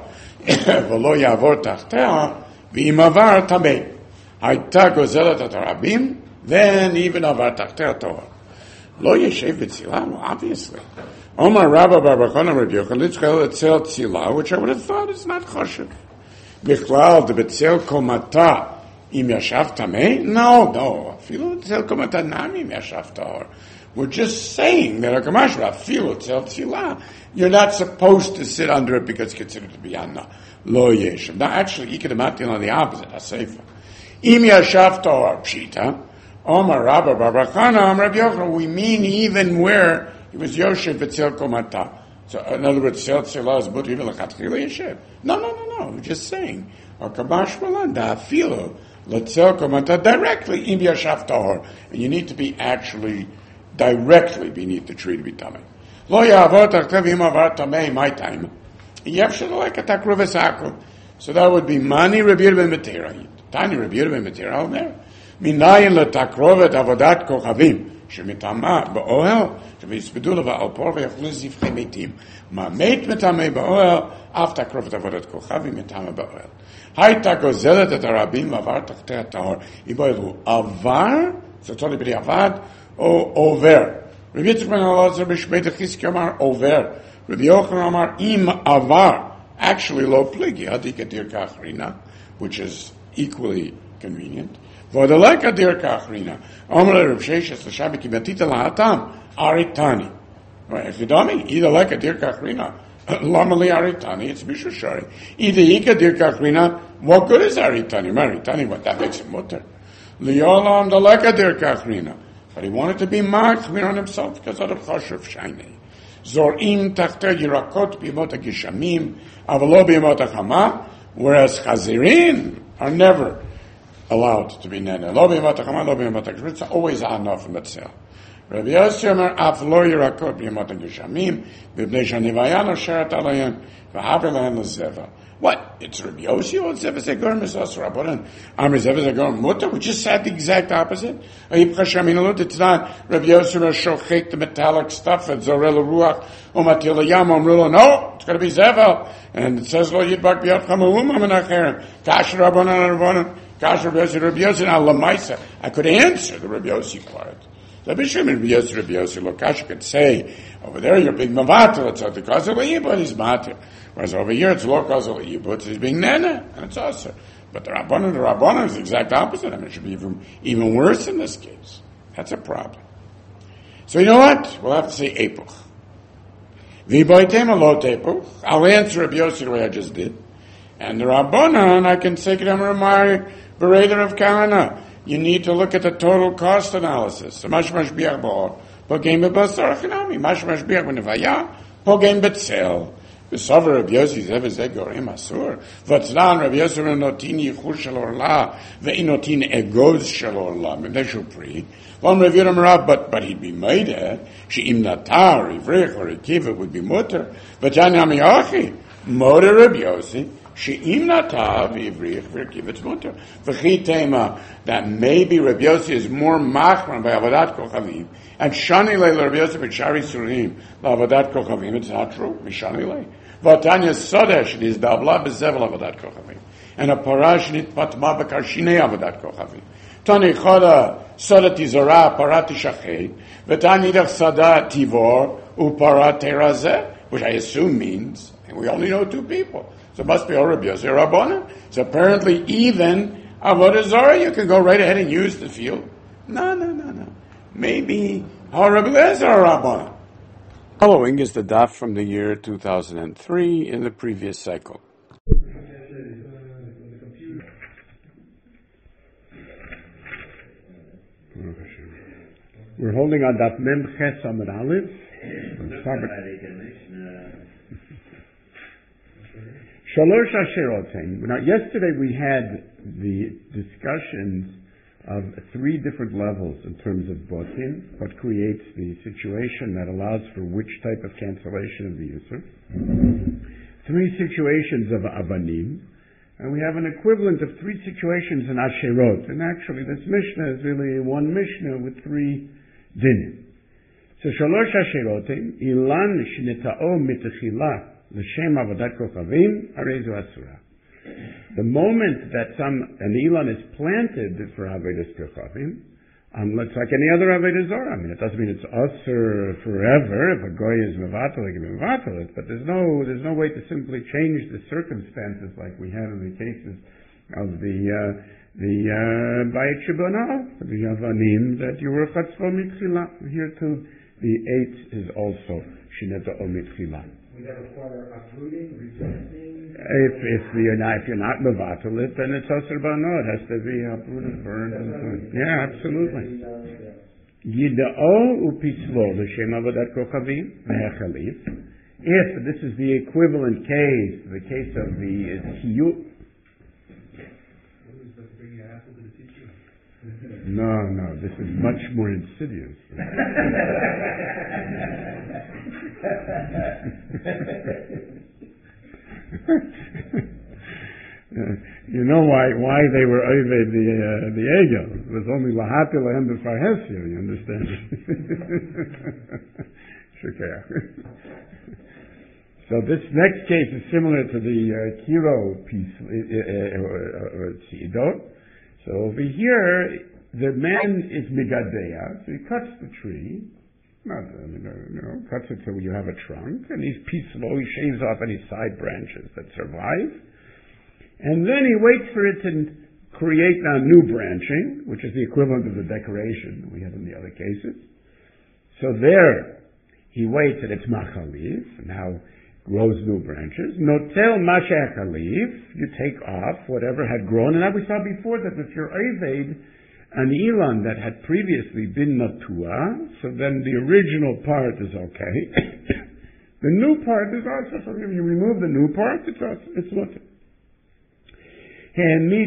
S1: v'lo yavor tachtea, v'im avar tamei. Hayta gozelet at harabim, then even avar tachtea tahor. Lo yeshev b'tzila, well, obviously. Omar Rabba Bar Bachana Rabbi Yochanan Litzchel etzel tzila, which I would have thought is not choshev. Bichlal de betzel komata im yashav tamei? No, no. Afilu etzel komata nami im yashav tahor. We're just saying that a kamash afilu etzel tzila, you're not supposed to sit under it because it's considered to be anna. Lo yeshev. Now, actually, you could imagine on the opposite. Aseifa. Im yashav tahor pshita. Omar Rabba Bar Bachana Am Rabbi Yochanan. We mean even where it was Yoshev B'Tzel Komata. So, in other words, Tzel Tzela is But even L'Chatchila Yoshev. No, no, no, no. We're just saying. Or Kabash Malan Da'afilo L'Tzel Komata directly Im Yashav Tahor. And you need to be actually directly beneath the tree to be tamei. Lo Ya'avor Tachtev Im Avar Tamei. My time. Yev Shadolek Atak Rovesako. So that would be Mani Rabbi Ben Metera. Tani Rabbi Ben Metera there. Minayin L'Takrovet Avodat Kochavim. שמטמא באוהל, ויספדו לו ועל פור ויאכלו זבחי מתים. מה מת מטמא באוהל, אף תקרוב את עבודת כוכבים מטמא באוהל. הייתה גוזלת את הרבים ועבר תחתי הטהור. איבו אלו עבר, זאת אומרת בלי עבד, או עובר. רבי יצחק בן אלעזר בשבט חזקי אמר עובר. רבי יוחנן אמר אם עבר, actually לא פליגי, עדיק הדיר כאחרינה, which is equally convenient. Vodalek adir kachrina. Omer Rav Sheshes l'shabi ki betita lahatam aritani. If you don't mean either like adir kachrina, lamali aritani, it's mishushari. Either ik adir kachrina, what good is aritani? Aritani, what that makes it mutter. Liolam dalek adir kachrina. But he wanted to be machmir on himself because of the choshev shainei. Zorim tachter yirakot b'yimot hagishamim, avalo b'yimot hachama, whereas chazirin are never allowed to be nene. Lo b'yimot hachama, lo b'yimot hagishmim. It's always enough from itself. Rabbi Yossi Omer, af lo yirakot b'yimot hagishamim, v'bnei shanivayano sheret alayim, v'haver lahem l'zeva. What? It's Rabbi Yossi or Zeva Zegor Misas Rabbanan? Amr Zeva Zegor Mutter? We just said the exact opposite. It's not Rabbi Yossi or Shochek, the metallic stuff, and Zorel Ruach, Umatila Yam, Omrula. No, it's going to be Zeva. And it says, Lo Yidbak B'yat Chamalum, Amenacherim. Kasher Rabbanan, Rabbanan. Kasher Rabbi Yossi, Rabbi Yossi, and Lamaisa. I could answer the Rabbi Yossi part. Rabbi Shimon, Rabbi Yossi, Rabbi Yossi, Lokash could say, over there you're being Mavatil, it's not the cause of Yibud, he's Matil. Whereas over here it's lo cause of Yibud, he's being Nene, and it's also. But the Rabbanan, the Rabbanan is the exact opposite. I mean, it should be even, even worse in this case. That's a problem. So you know what? We'll have to say Epuch. V'boitem alot Epuch. I'll answer Rabbi Yossi the way I just did. And the Rabbanan, I can say Kedem Ramari, Bereder of Kahana. You need to look at the total cost analysis. Mash mashbiach ba'or, pogem b'basar achinami. Mash mashbiach b'nevaya, pogem b'tzel. V'sover Rabbi Yossi zev zeh gorim asur. V'tzlan Rabbi Yossi notin yichur shel orla, ve'inotin egoz shel orla. Mibnei shupri. One Rabbi Yehuda Rav, but but he'd be made it. She'im natar, ivrich or ikiva would be mutter. V'tani amiyachi, moder Rabbi Yossi. She'im natav ivrich v'kiv it's mutter. V'chi tema that maybe Rabbi Yossi is more machman by avodat kochavim and shani le Rabbi Yossi b'shari surim l'avodat kochavim. It's not true. Mishani le. V'tanya sodesh it is davla b'zevel avodat kochavim and a parash nit patma b'karshinei avodat kochavim. Tani choda soda tizora parat tishachei v'tani dach sada tivor uparat terazeh, which I assume means, and we only know two people. So it must be a Rabbi Yossi Rabbanan. So apparently even Avodah Zarah, you can go right ahead and use the field. No, no, no, no. Maybe a Rabbi Eliezer Rabbanan. Following is the daf from the year two thousand three in the previous cycle. We're holding on daf Mem Ches Amud Aleph. Shalosh Asherotim. Now, yesterday we had the discussions of three different levels in terms of botin, what creates the situation that allows for which type of cancellation of the user. Three situations of avanim, and we have an equivalent of three situations in asherot. And actually, this Mishnah is really one Mishnah with three dinim. So shalosh asherotim, ilan shnetao mitechila l'shem avodat kochavim, arezu asura. The moment that some an ilan is planted for avodas kochavim, um, it's like any other avodah zorah. I mean, it doesn't mean it's usher forever. If a goy is mevatel, he can be mevatel it. But there's no there's no way to simply change the circumstances like we have in the cases of the uh, the bayit shibonah, the avanim that you were chatzvo mitchila. Here too, the eight is also shineta o mitchila.
S5: We have a require uprooting, rejecting.
S1: If if you're not if you're not mevatel it, then it's asur bano. It has to be uprooted, burned, and so on. Yeah, absolutely. Yidao upislo l'shem avodat kochavim me'echalif. If this is the equivalent case, the case of the chiyut. No, no, this is much more insidious. uh, you know why why they were oved the uh, the egel. It was only lahati lahem b'farhesya. You understand? So this next case is similar to the uh, kiro piece or tzidot. So over here, the man is migadeya, so he cuts the tree. Not, you know, cuts it till you have a trunk, and he's peaceful, he shaves off any side branches that survive, and then he waits for it to create now new branching, which is the equivalent of the decoration we had in the other cases. So there, he waits and it's machaliv, now grows new branches. Notel mashachaliv, you take off whatever had grown, and now we saw before that if you're eved, an ilan that had previously been natua, so then the original part is okay. The new part is also, so if you remove the new part, it's also, it's mutter. And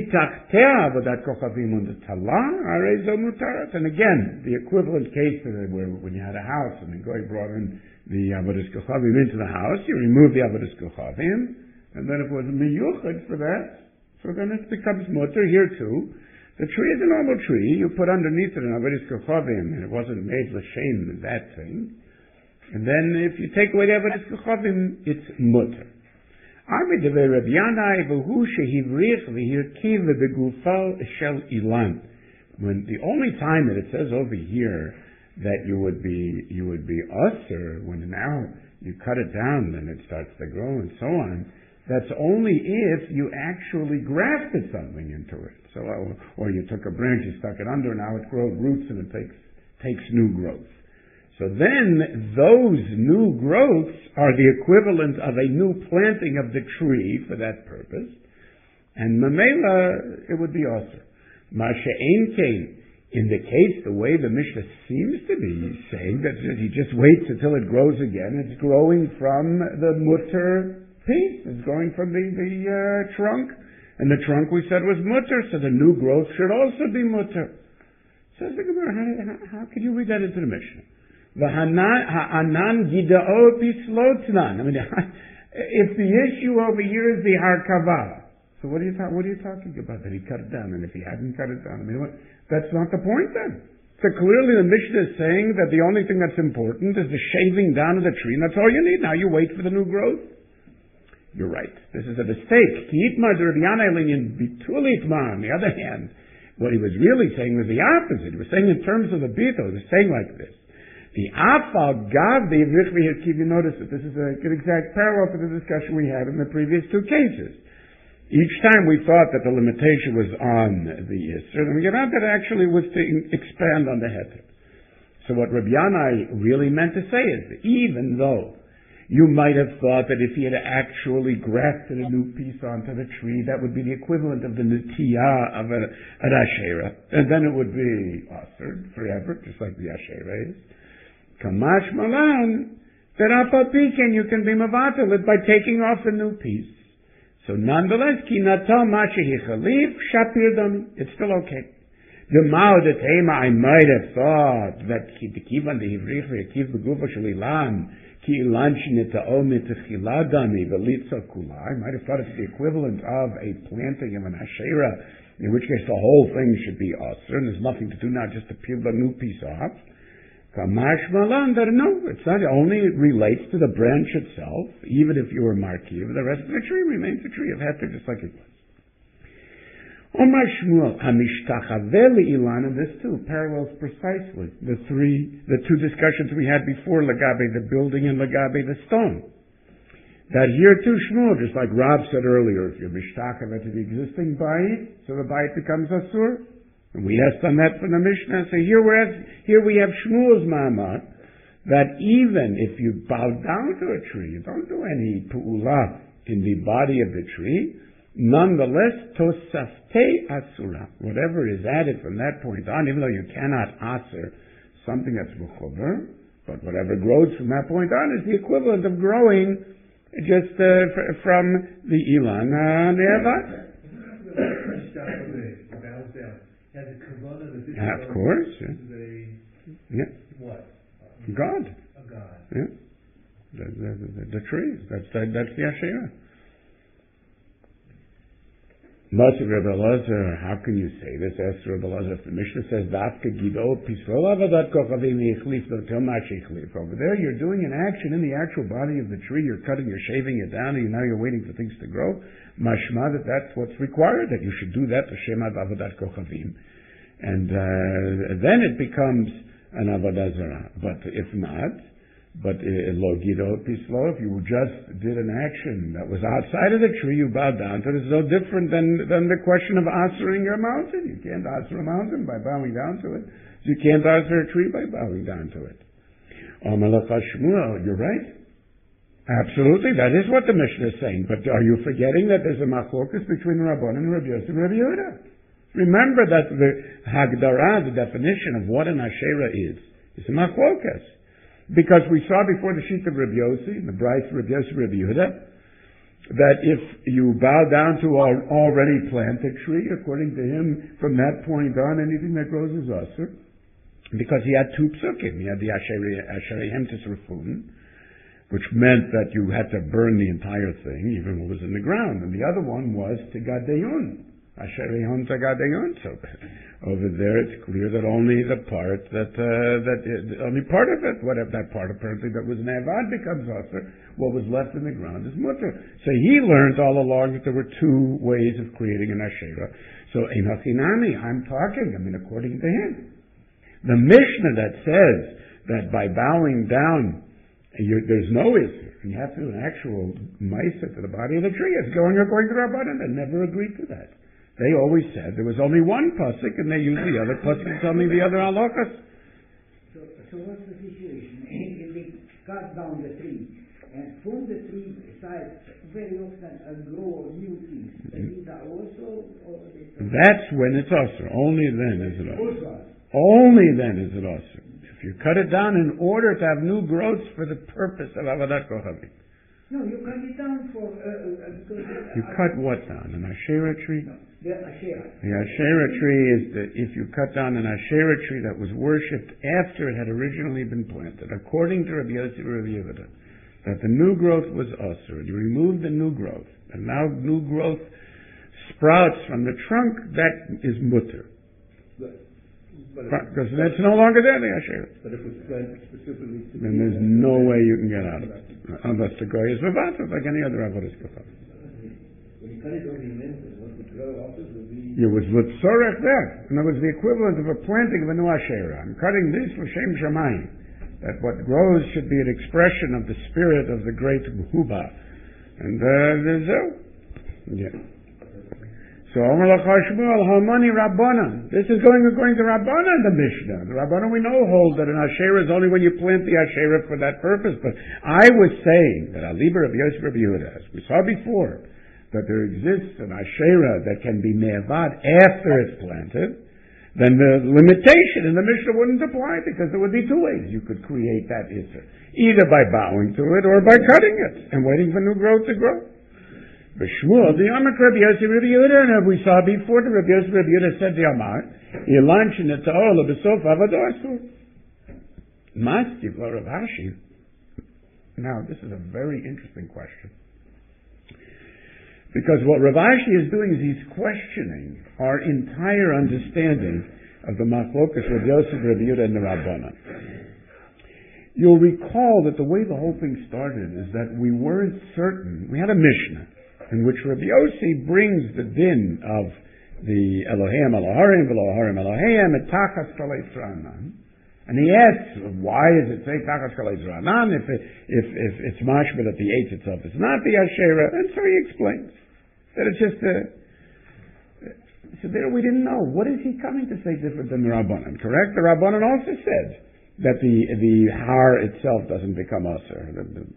S1: again, the equivalent case where when you had a house and the guy brought in the avodas kochavim into the house, you remove the avodas kochavim, and then if it was a miyuchad for that, so then it becomes mutter here too. The tree is a normal tree. You put underneath it an avodas kochavim, and it wasn't made l'shem that thing. And then if you take away the avodas kochavim, it's mutter. When the only time that it says over here that you would be you would be usher, when now you cut it down, then it starts to grow and so on. That's only if you actually grafted something into it. So, or you took a branch, you stuck it under, now it grows roots and it takes takes new growth. So then those new growths are the equivalent of a new planting of the tree for that purpose. And mamela, it would be also. Masha ein kain. In the case, the way the Mishnah seems to be saying that he just waits until it grows again, it's growing from the mutter piece. It's growing from the, the uh, trunk. And the trunk we said was mutter, so the new growth should also be mutter. Says the Gemara, how, how could you read that into the Mishnah? Ha'anan gida'o pislotnan. I mean, if the issue over here is the harkava, so what are you ta- what are you talking about? That he cut it down, and if he hadn't cut it down, I mean, what, that's not the point then. So clearly the Mishnah is saying that the only thing that's important is the shaving down of the tree, and that's all you need. Now you wait for the new growth. You're right. This is a mistake. On the other hand, what he was really saying was the opposite. He was saying in terms of the bito, he was saying like this. The afal gav the you notice that this is a good exact parallel to the discussion we had in the previous two cases. Each time we thought that the limitation was on the Yisr, and we get out that it actually was to expand on the heter.
S7: So what Rabbi Yanai really meant to say is that even though you might have thought that if he had actually grafted a new piece onto the tree, that would be the equivalent of the netiyah of a, an Asherah, and then it would be ushered forever, just like the Asherah is. Kamash malan, that apapiken you can be mavatel it by taking off a new piece. So nonetheless, ki natal mashehi chalif shapir dami, it's still okay. The mao the tema I might have thought that the kivan the hivrich v'yakiv b'gufa shelilan. I might have thought it's the equivalent of a planting of an Asherah, in which case the whole thing should be usher, and there's nothing to do now just to peel the new piece off. Kamash malan, no, it's not, only it relates to the branch itself, even if you were markiv, the rest of the tree remains a tree of heter, just like it was. Omar Shmuel, Hamishtachaveh Ilan, and this too parallels precisely the three, the two discussions we had before, Lagabe the building and Lagabe the stone. That here too, Shmuel, just like Rob said earlier, if you're Mishtachaveh to the existing bayit, so the bayit becomes Asur. And we asked on that from the Mishnah, so here, we're at, here we have Shmuel's Ma'amah, that even if you bow down to a tree, you don't do any pu'ulah in the body of the tree, nonetheless, tosafte asura, whatever is added from that point on, even though you cannot aser something that's mechuber, but whatever grows from that point on is the equivalent of growing just uh, f- from the ilan uh, ne'evat. Of course, yeah. yeah.
S5: What?
S7: God.
S5: A God.
S7: Yeah. The, the, the, the trees. That's the, that's the Asherah. Moshe Rebbe Elazar, how can you say this? Asked Rebbe Elazar. The Mishnah says, "Dafka gido pisol avadat kochavim yichlif l'tel mash yichlif." Over there, you're doing an action in the actual body of the tree. You're cutting, you're shaving it down, and now you're waiting for things to grow. Mashma, that that's what's required. That you should do that to shema avadat kochavim, and uh, then it becomes an avodah zarah. But if not, but lo gido pislo, if you just did an action that was outside of the tree, you bowed down to it. It's no different than, than the question of answering a mountain. You can't answer a mountain by bowing down to it. You can't answer a tree by bowing down to it. Oh, Malacha Shmuel, you're right. Absolutely, that is what the Mishnah is saying. But are you forgetting that there's a machlokas between Rabban and Rabbi Yosef and Rabbi Yehuda? Remember that the Hagdara, the definition of what an Asherah is, is a machlokas. Because we saw before the sheet of Rabbi Yossi, in the Bryce of Rabbi Yossi, Rabbi Yehuda, that if you bow down to an already planted tree, according to him, from that point on, anything that grows is usher. Because he had two psukim. He had the Asherei Hemtis Rafun, which meant that you had to burn the entire thing, even what was in the ground. And the other one was Tegadeyun. Asherei Hon Tegadeyun. So over there it's clear that only the part that, uh, that uh, only part of it, whatever that part apparently that was nevad becomes usher. What was left in the ground is mutter. So he learned all along that there were two ways of creating an Asherah. So Einachinami, I'm talking, I mean according to him. The Mishnah that says that by bowing down, you're, there's no issue. You have to do an actual ma'isa to the body of the tree. It's going according to Rabbanan. They never agreed to that. They always said there was only one pasuk, and they used the other pasuk to tell me the other halachas.
S8: So, so what's the situation? If they cut down the tree, and from the tree side, very often uh, grow new trees. These are also. Or
S7: That's when it's usher. Only then is it usher.
S8: Also.
S7: Only then is it usher. If you cut it down in order to have new growths for the purpose of avodat kochavim.
S8: No, you cut it down for. Uh, uh, because, uh,
S7: you cut what down? An Asherah tree?
S8: No, the Asherah.
S7: The Asherah tree is that if you cut down an Asherah tree that was worshipped after it had originally been planted, according to Rabbi Yossi and Rabbi Yehuda, that the new growth was usher. You remove the new growth, and now new growth sprouts from the trunk, that is mutter. Because that's no longer there, the Asherah.
S5: But if it's planted specifically to
S7: then there's no way you can get out of it. Unless the guy is Vavatas, like any other Avodah Kofar.
S5: when you cut it over the immense, what the twelve office will be.
S7: It was Litzorech there. And it was the equivalent of a planting of a new Asherah. I'm cutting this L'Shem Shamayim. That what grows should be an expression of the spirit of the great Huba. And uh, there's a... Yeah. So Omer Lachar Shmuel, Halmani Rabbanan. This is going according to Rabbanan, the Mishnah. The Rabbanan we know hold that an Asherah is only when you plant the Asherah for that purpose. But I was saying that Aliber of Yosef Rabbi Yehuda, as we saw before, that there exists an Asherah that can be me'avad after it's planted, then the limitation in the Mishnah wouldn't apply, because there would be two ways you could create that Isser. Either by bowing to it or by cutting it and waiting for new growth to grow. B'Shmuel, the Amar Rabbi Yossi Rabbi Yehuda, and we saw before, the Rabbi Yossi Rabbi Yehuda said the Amar, Yilan sheneta'ol b'sof avodasu. Mastiv la Rav Ashi. Now, this is a very interesting question. Because what Rav Ashi is doing is he's questioning our entire understanding of the Machlokas Rabbi Yossi Rabbi Yehuda and the Rabbanan. You'll recall that the way the whole thing started is that we weren't certain. We had a Mishnah in which Rabbi Yossi brings the din of the Elohim Eloharim Eloharim Elohim et Tachas Kalei Tzranan, and he asks, why is it say Tachas Kalei Tzranan if it, if if it's mashma that the eitz itself is not the Asherah? And so he explains that it's just a. So there we didn't know. What is he coming to say different than the Rabbanan? Correct? The Rabbanan also said that the the har itself doesn't become aser.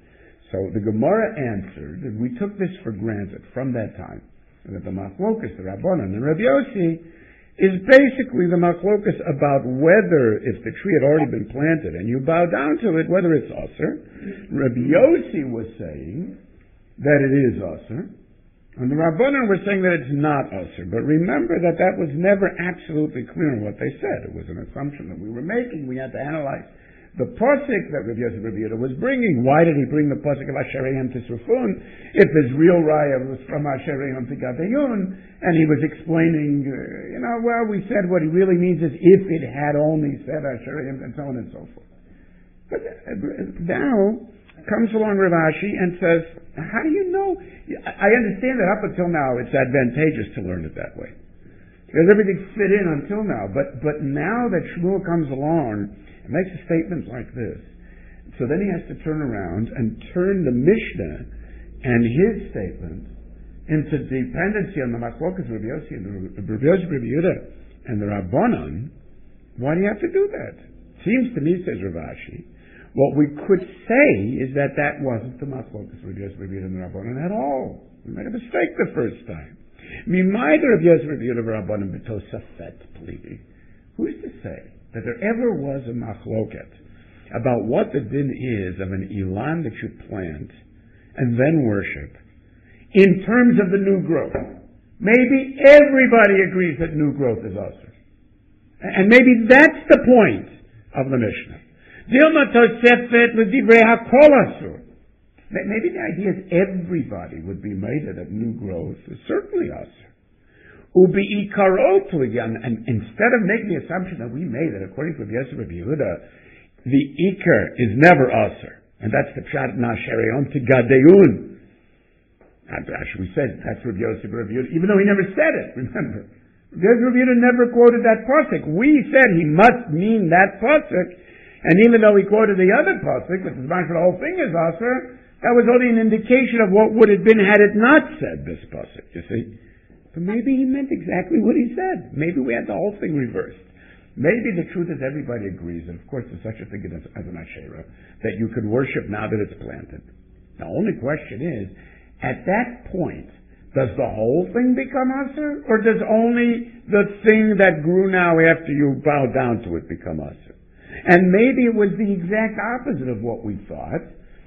S7: So the Gemara answered, and we took this for granted from that time, that the Machlokas, the Rabbanan, and Rabbi Yossi is basically the Machlokas about whether, if the tree had already been planted and you bow down to it, whether it's aser. Rabbi Yossi was saying that it is aser, and the Rabbanan were saying that it's not aser. But remember that that was never absolutely clear in what they said. It was an assumption that we were making. We had to analyze the pasuk that Rabbi Yosef Rabbi Yehuda was bringing. Why did he bring the pasuk of Asherayim Tisrufun if his real raya was from Asherayim Tigadayun? And he was explaining, uh, you know, well, we said what he really means is if it had only said Asherayim and so on and so forth. But uh, now comes along Rav Ashi and says, how do you know? I understand that up until now it's advantageous to learn it that way, because everything fit in until now. But but now that Shmuel comes along and makes a statement like this, so then he has to turn around and turn the Mishnah and his statement into dependency on the Machlokas Rabbi Yossi and the Rabbi Yossi Rabbi Yehuda and the Rabbanan. Why do you have to do that? Seems to me, says Rav Ashi, what we could say is that that wasn't the Machlokas Rabbi Yossi Rabbi Yehuda and the Rabbanan at all. We made a mistake the first time. Mimayder Rabbi Yossi Rabbi Yehuda Rabbanan b'tosafet pligi. Who's to say that there ever was a machloket about what the din is of an ilan that you plant and then worship in terms of the new growth? Maybe everybody agrees that new growth is aser. And maybe that's the point of the Mishnah. Dilma tosefet l'divrei hakol asur. Maybe the idea is everybody would be made that new growth is certainly aser. Ubi ikaro pligan, and instead of making the assumption that we made that according to Rabbi Yosef Rabbi Yehuda, the ikar is never aser, and that's the pshat nashereon tigadeyun. Actually, we said that's Rabbi Yosef Rabbi Yehuda, even though he never said it. Remember, Rabbi Yosef Rabbi Yehuda never quoted that pasuk. We said he must mean that pasuk, and even though he quoted the other pasuk, which is fine for the whole thing is aser, that was only an indication of what would have been had it not said this pasuk. You see. But maybe he meant exactly what he said. Maybe we had the whole thing reversed. Maybe the truth is everybody agrees, and of course there's such a thing as, as an Asherah, that you can worship now that it's planted. The only question is, at that point, does the whole thing become aser, or does only the thing that grew now after you bow down to it become aser? And maybe it was the exact opposite of what we thought,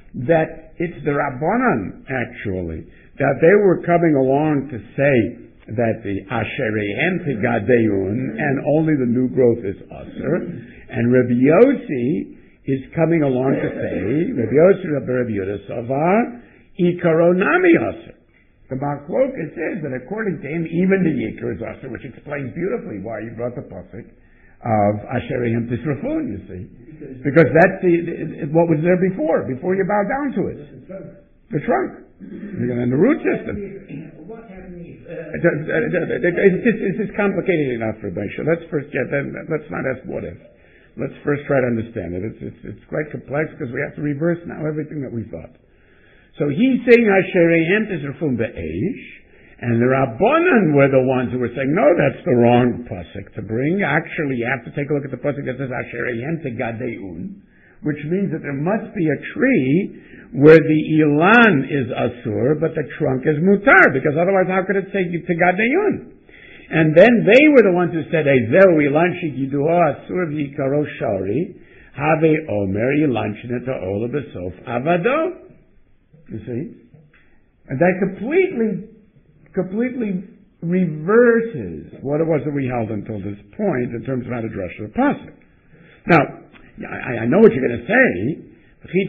S7: that it's the Rabbanan, actually, that they were coming along to say that the Asherehem Tigadeyun and only the new growth is aser, and Rabbi Yossi is coming along to say, Rabbi Yossi Rabbi Yehuda Savar Ikaronami aser. The Machlokas says that according to him, even the Yikar is aser, which explains beautifully why he brought the pasuk of Asherehem Tisrafun, you see, because that's the, what was there before, before you bow down to it, the trunk. And the root system.
S8: What happened if, uh,
S7: it's, just, it's just complicated enough for Beisha. Let's first get then. Let's not ask what if. Let's first try to understand it. It's it's, it's quite complex because we have to reverse now everything that we thought. So he's saying Asherehem Tisrafun be'esh, And the Rabbanan were the ones who were saying, no, that's the wrong pasuk to bring. Actually, you have to take a look at the pasuk that says, Asher Ehem Tegadeun, which means that there must be a tree where the ilan is asur, but the trunk is mutar, because otherwise how could it say Tegadeun? And then they were the ones who said, Ezeu ilan shigiduo asur v'yikaro shari, have omer ilan shineta ola besof avado. You see? And that completely completely reverses what it was that we held until this point in terms of how to dress the pasuk. Now, I, I know what you're going to say. So you,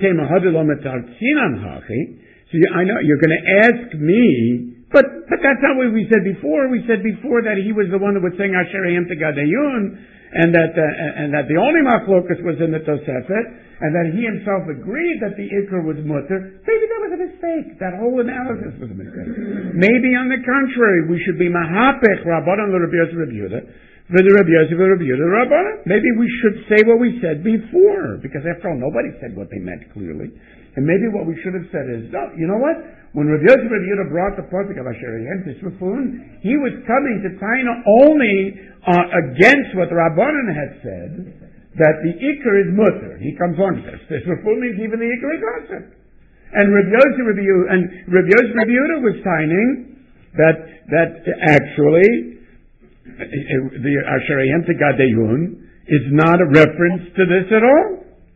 S7: I know you're going to ask me, but but that's not what we said before. We said before that he was the one that was saying Asher Ehem Tegadeun, and that uh, and that the only machlokus was in the Tosefet, and that he himself agreed that the Iker was mutter. Maybe that was a mistake. That whole analysis was a mistake. Maybe on the contrary, we should be mahapech Rabbanan l'Rabbi Yosef Rabbi Yehuda, v'the Rabbi Yosef Rabbi Yehuda Rabbanan. Maybe we should say what we said before, because after all, nobody said what they meant clearly. And maybe what we should have said is, no, you know what? When Rabbi Yosef Rabbi Yehuda brought the pasuk of Asher Ehem Tisrufun, he was coming to Taina only uh, against what the Rabbanan had said, that the Iker is mutter. He comes on to this. Tisrufun means even the Iker is mutter. And Rabbi Yosef Rabbi Yehuda, and Rabbi Yosef Rabbi Yehuda was signing that that actually the Asher Ehem Tegadeun is not a reference to this at all.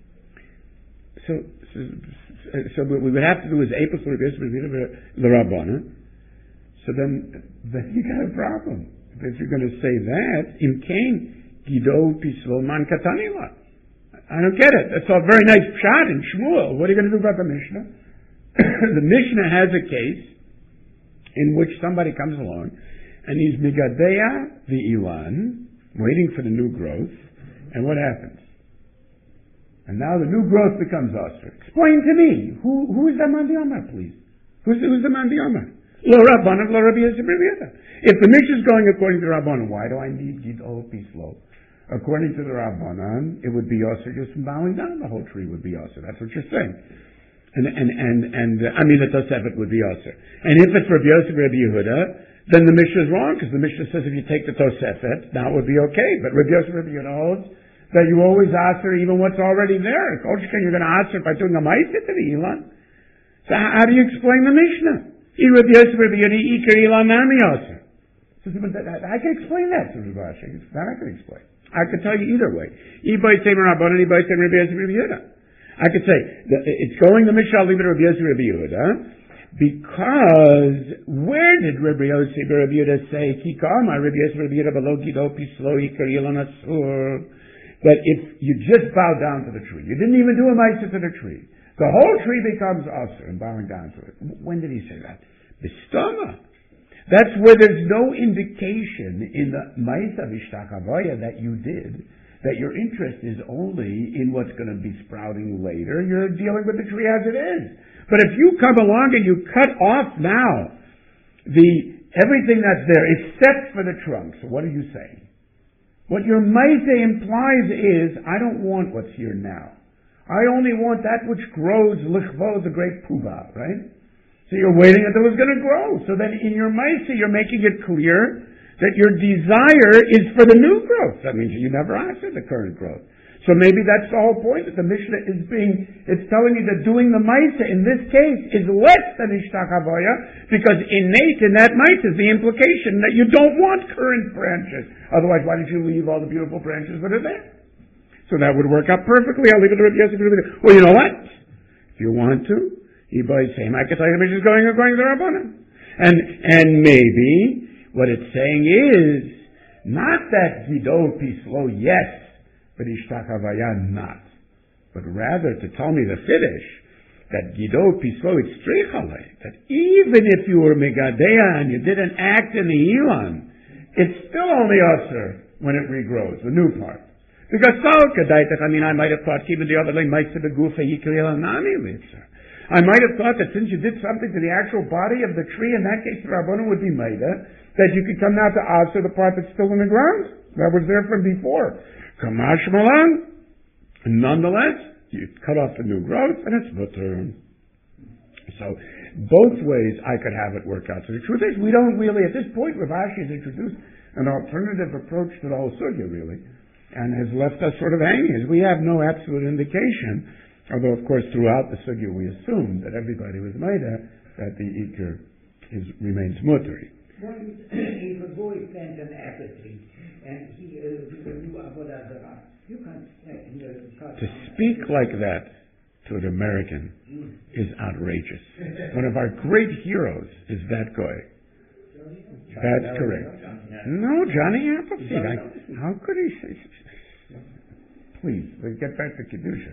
S7: So, so, so what we would have to do is Apis Rabbi Yosef Rabbi Yehuda l'Rabbana. So then, then you got a problem. If you're going to say that, Im Kain Gido Pislo Man Katanila. I don't get it. That's a very nice shot in Shmuel. What are you going to do about the Mishnah? The Mishnah has a case in which somebody comes along and he's Migadeya the Ilan, waiting for the new growth, and what happens? And now the new growth becomes Asr. Explain to me, who who is the Man B'Yomar, please? Who's, who's the Man B'Yomar? Lo Rabbanan, Lo Rabbi Yosef Rabbi Yehuda. If the Mishnah is going according to the Rabbanan, why do I need Gido Pislo? According to the Rabbanan, it would be Asr just from bowing down. The whole tree would be Asr. That's what you're saying. And and and and uh, I mean the Tosefet would be Asr. And if it's Rabbi Yosef Rabbi Yehuda, then the Mishnah is wrong, because the Mishnah says if you take the Tosefet, now it would be okay. But Rabbi Yosef Rabbi Yehuda holds that you always Asr even what's already there. You're going to Asr by doing a Ma'aseh to the Ilan. So how, how do you explain the Mishnah? Rabbi Yosef Rabbi Yehuda Iker Ilan Nami Asr. So I can explain that to Rabbi Asher. That I can explain. I could tell you either way. I could say, it's going the Mishnah, I'll leave it to Rabbi Yosef Rabbi Yehuda, because where did Rabbi Yosef Rabbi Yehuda say, Kikama Rabbi Yosef Rabbi Yehuda below Gido Pislo Iker Ilan Asur, that if you just bow down to the tree, you didn't even do a Ma'aseh to the tree, the whole tree becomes Asur and bowing down to it. When did he say that? Bistama. That's where there's no indication in the Ma'aseh Vishtachavaya that you did, that your interest is only in what's going to be sprouting later. You're dealing with the tree as it is. But if you come along and you cut off now the everything that's there except for the trunk, so what are you saying? What your Ma'aseh implies is, I don't want what's here now. I only want that which grows lichvo, the great puba, right? So you're waiting until it's going to grow. So then in your Ma'aseh, you're making it clear that your desire is for the new growth. That means you never answered the current growth. So maybe that's the whole point, that the Mishnah is being, it's telling you that doing the Ma'aseh in this case is less than Ishtachavaya, because innate in that Ma'aseh is the implication that you don't want current branches. Otherwise, why did you leave all the beautiful branches that are there? So that would work out perfectly. I'll leave it to Rabbi Yosef. Well, you know what? If you want to, Ibai same. I can tell you the Mishnah is going according to the Rabbanan. And, and maybe what it's saying is not that Gido Pislo, yes, but Ishtachavaya, not. But rather to tell me the Fiddish, that Gido Pislo, it's Strichale, that even if you were Megadeya and you didn't act in the Ilan, it's still only Asr when it regrows, the new part. Because I mean, I might have thought even the other lane might have been Gufa Yikriel Nami Litzar. I might have thought that since you did something to the actual body of the tree, in that case the Rabbanan would be Maida, that you could come now to Asr, the part that's still in the ground. That was there from before. Kamash Malan. Nonetheless, you cut off the new growth, and it's mutter. So, Both ways I could have it work out. So the truth is, we don't really, at this point, Rav Ashi has introduced an alternative approach to the whole sugya, really, and has left us sort of hanging. We have no absolute indication, although, of course, throughout the sugya we assumed that everybody was maida, that the ikar is, remains mutari.
S8: One is, if a boy plants an apple tree, and he uh, will do avodah zarah, you can uh,
S7: to speak like that to an American mm. is outrageous. One of our great heroes is that guy. That's correct. No, Johnny Appleseed. I, how could he say? Please, let's get back to Kedusha.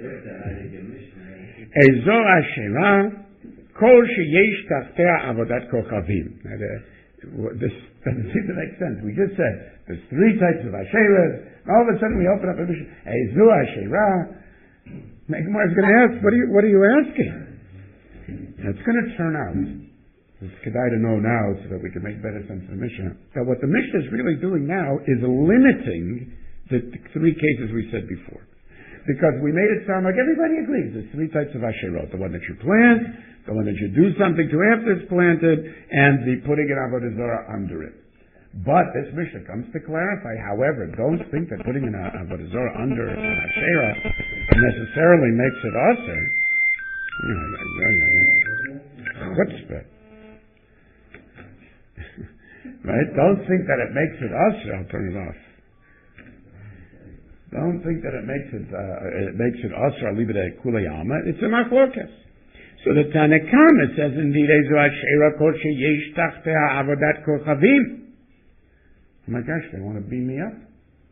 S7: Ezo Asherah, kol sheyesh tachtea avodat kochavim. This doesn't seem to make sense. We just said there's three types of Asherahs. All of a sudden we open up a mission. Ezo Asherah. Gemara is going to ask, what are you, what are you asking? And it's going to turn out, it's kedai to know now so that we can make better sense of the Mishnah, that what the Mishnah is really doing now is limiting the, the three cases we said before. Because we made it sound like everybody agrees. There's three types of Asherot. The one that you plant, the one that you do something to after it's planted, and the putting an avodah zarah under it. But this Mishnah comes to clarify, however, don't think that putting an avodah zarah under an Asherah necessarily makes it aser. Chutzpah. Right? Don't think that it makes it aser. I'll turn it off. Don't think that it makes it uh, it makes it aser. I'll leave it at kulayama. It's a machlokas. So the Tanakhama says indeed, Ezo Asherah kol sheyesh tachtea avodat kochavim. Oh my gosh, they want to beam me up?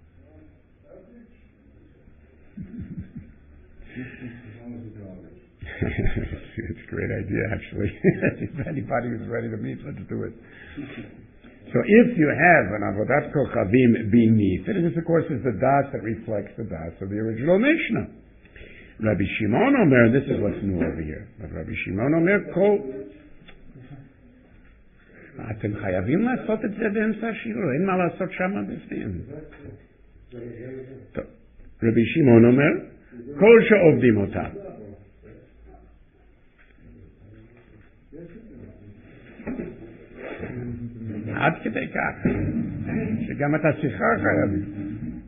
S7: It's a great idea, actually. If anybody is ready to meet, let's do it. So if you have an avodat kochavim beneath it, this of course is the das that reflects the das of the original Mishnah. Rabbi Shimon Omer, this is what's new over here. Rabbi Shimon Omer, kol אתם חייבים לעשות את זה באמצע השיעור, אין מה לעשות שם בפנים. טוב, רבי שמעון אומר, כל שעובדים אותם. עד כדי כך, שגם את השיחה חייבים.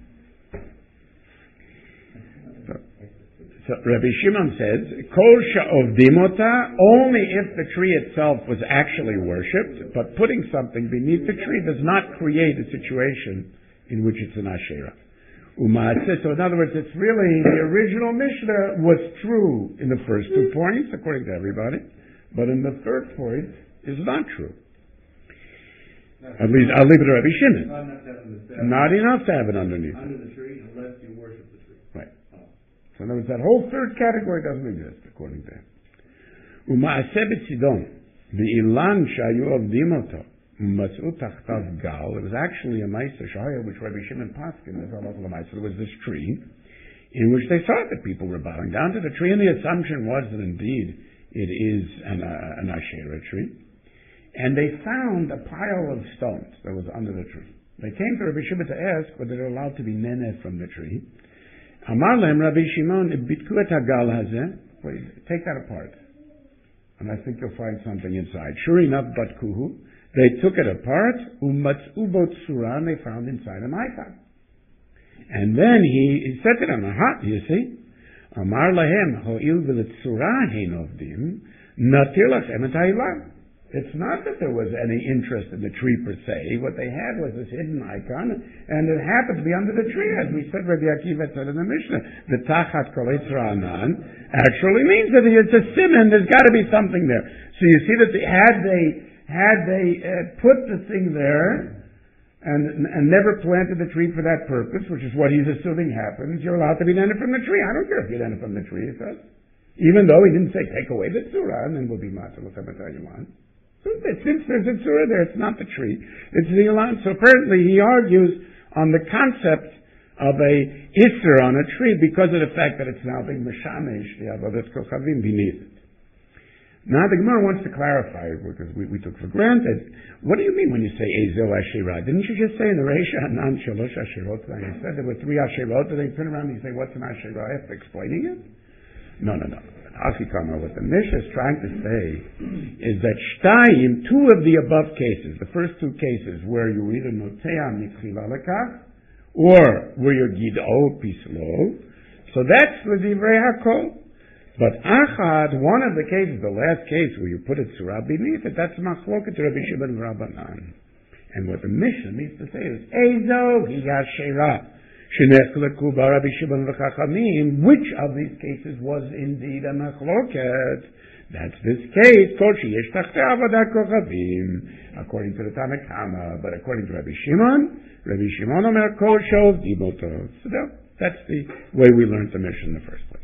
S7: So Rabbi Shimon says, Kol sha'ovdim ota, only if the tree itself was actually worshipped, but putting something beneath the tree does not create a situation in which it's an Asherah. Umaaseh, so in other words, it's really, the original Mishnah was true in the first two points, according to everybody, but in the third point, is not true. At least, I'll leave it to Rabbi Shimon. Not enough to have it underneath.
S5: Under the tree, unless you worship the tree.
S7: Right. So in other words, that whole third category doesn't exist, according to him. Umaaseh b'tzidon, v'ilan shayu avdim oto, u'matzu tachtav gal. It was actually a meiser shaya, which Rabbi Shimon Paskin, there was this tree, in which they thought that people were bowing down to the tree, and the assumption was that indeed it is an, uh, an Asherah tree. And they found a pile of stones that was under the tree. They came to Rabbi Shimon to ask whether they're allowed to be neneh from the tree. Amar lehem Rabbi Shimon, bitku et hagal hazeh. Wait, take that apart. And I think you'll find something inside. Sure enough, batkuhu. They took it apart, umatzu bo tzura, and they found inside an icon. And then he, he said to them, aha, you see? Amar lehem, ho'il v'letzura hein ovdim, natir lachem et ha'ilah. It's not that there was any interest in the tree per se. What they had was this hidden icon, and it happened to be under the tree, as we said, Rabbi Akiva said in the Mishnah. The tachat kol Anan actually means that it's a simon. There's got to be something there. So you see that they, had they had they uh, put the thing there and and never planted the tree for that purpose, which is what he's assuming happens, you're allowed to be neneh from the tree. I don't care if you're neneh from the tree, it says. Even though he didn't say take away the tzura, and then we'll be matzah l'chametah yuman. Since there's a tzura there, it's not the tree, it's the elan. So apparently he argues on the concept of a isser on a tree because of the fact that it's now being meshamish, the avodat kochavim beneath it. Now the Gemara wants to clarify, because we, we took for granted, what do you mean when you say Ezel Asherah? Didn't you just say in the Reisha, Anan Shalosh Asherot? And you said there were three Asherot, and then you turn around and you say, what's an Asherah? After explaining it? No, no, no. Achikama, what the Mishnah is trying to say is that Shtayim, two of the above cases, the first two cases where you either Notea Mitchila Lekach, or where you're Gid'o Pislo, so that's the Divrei HaKol. But Achad, one of the cases, the last case where you put it Surah beneath it, that's Machloket Rabbi Shimon Rabbanan. And what the Mishnah needs to say is, Ezo Hiyashera Shenechleku Rabbi Shimon v'Chachamim. Which of these cases was indeed a Machloket? That's this case, Kol Sheyesh Tachtei Avodat Kochavim, according to the Tanna Kama. But according to Rabbi Shimon, Rabbi Shimon Omer Kol Shov Dimotov. So that's the way we learned the Mishnah in the first place.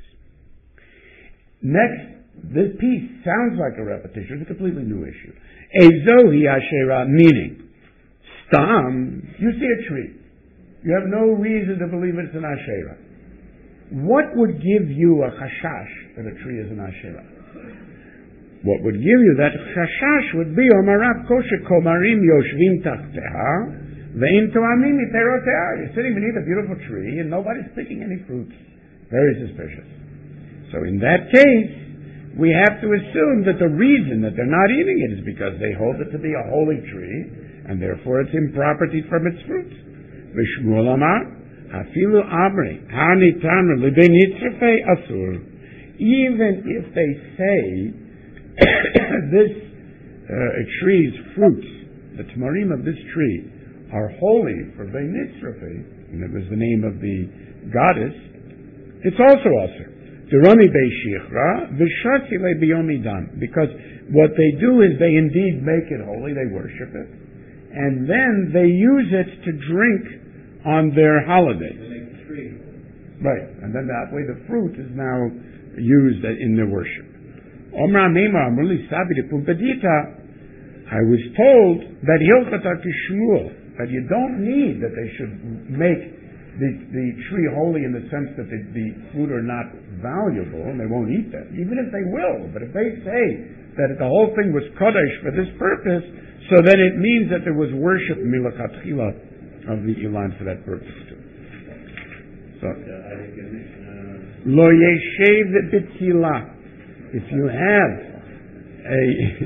S7: Next, this piece sounds like a repetition. It's a completely new issue. Ezohi Ashera, meaning, Stam, you see a tree. You have no reason to believe it's an Ashera. What would give you a chashash that a tree is an Ashera? What would give you that chashash would be Omarav Koshe Komarim Yoshvim Tachteha Ve'im Toamim Iteroteha. You're sitting beneath a beautiful tree and nobody's picking any fruits. Very suspicious. So in that case, we have to assume that the reason that they're not eating it is because they hold it to be a holy tree, and therefore it's improperty from its fruits. V'shmuel amar, hafilu amri, ha'nitan l'bei nitzrefei asur. Even if they say this uh, tree's fruits, the tamarim of this tree, are holy for Bei Nitzrefei, and it was the name of the goddess, it's also asur. Because what they do is they indeed make it holy, they worship it, and then they use it to drink on their holidays. Right, and then that way the fruit is now used in their worship. I was told that that you don't need that they should make The, the tree holy in the sense that the, the fruit are not valuable and they won't eat them, even if they will. But if they say that the whole thing was Kodesh for this purpose, so then it means that there was worship milachatchila of the Ilan for that purpose too. So, Lo yeshev b'tila. If you have a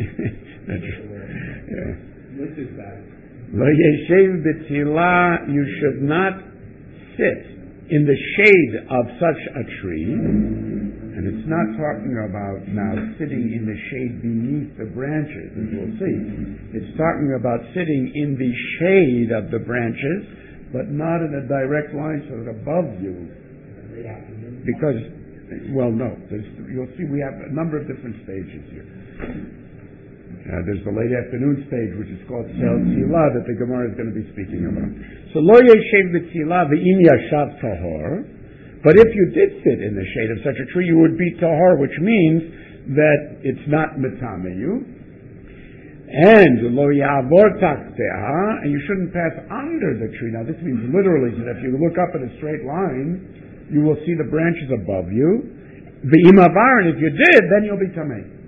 S7: Lo yeshev b'tila, you should not sit in the shade of such a tree, and it's not talking about now sitting in the shade beneath the branches, as we'll see. It's talking about sitting in the shade of the branches, but not in a direct line so that above you. Because, well, no, you'll see we have a number of different stages here. Uh, there's the late afternoon stage, which is called Sel Tzila, that the Gemara is going to be speaking about. So, Lo Yeshev B'Tzila V'Im Yashav Tahor. But if you did sit in the shade of such a tree, you would be Tahor, which means that it's not Metameyu. And Lo Yavor Tachteha, and you shouldn't pass under the tree. Now, this means literally that if you look up in a straight line, you will see the branches above you. V'Im Avar, and if you did, then you'll be Tamei.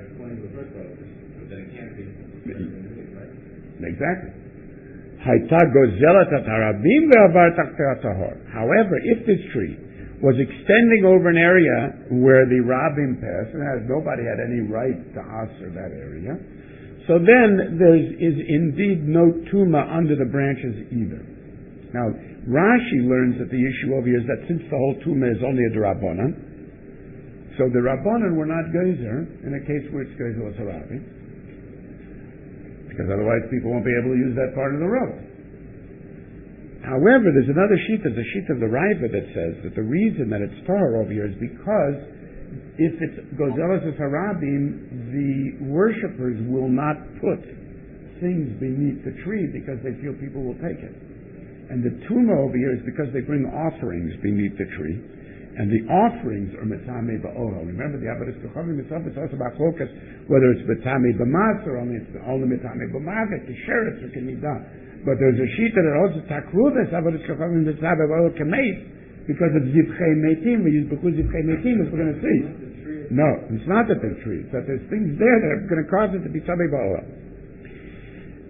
S7: Exactly. However, if this tree was extending over an area where the Rabbim passed, and has, nobody had any right to answer that area, so then there is indeed no tuma under the branches either. Now, Rashi learns that the issue over here is that since the whole tuma is only a D'Rabbanan, so the Rabbanan were not geyser in a case where it's geyser was Harabi, because otherwise people won't be able to use that part of the road. However, there's another sheet, the sheet of the Raiva that says that the reason that it's Torah over here is because if it's Gozelas of Harabim, the worshippers will not put things beneath the tree because they feel people will take it. And the Tuma over here is because they bring offerings beneath the tree. And the offerings are Metame Ba'ohel. Remember, the Avodas Kochavim itself is also about focus, whether it's Metame B'mas or only it's only Metame B'mavet, the Sheretz or Kenidah. But there's a sheet that also Takrudas Avodas Kochavim Metame Ba'ohel Kemet, because it's Zivchei Metim. We use because Zivchei Metim, as we're going to see. No, it's not that they're trees. It's that there's things there that are going to cause it to be Tzavei Ba'ohel.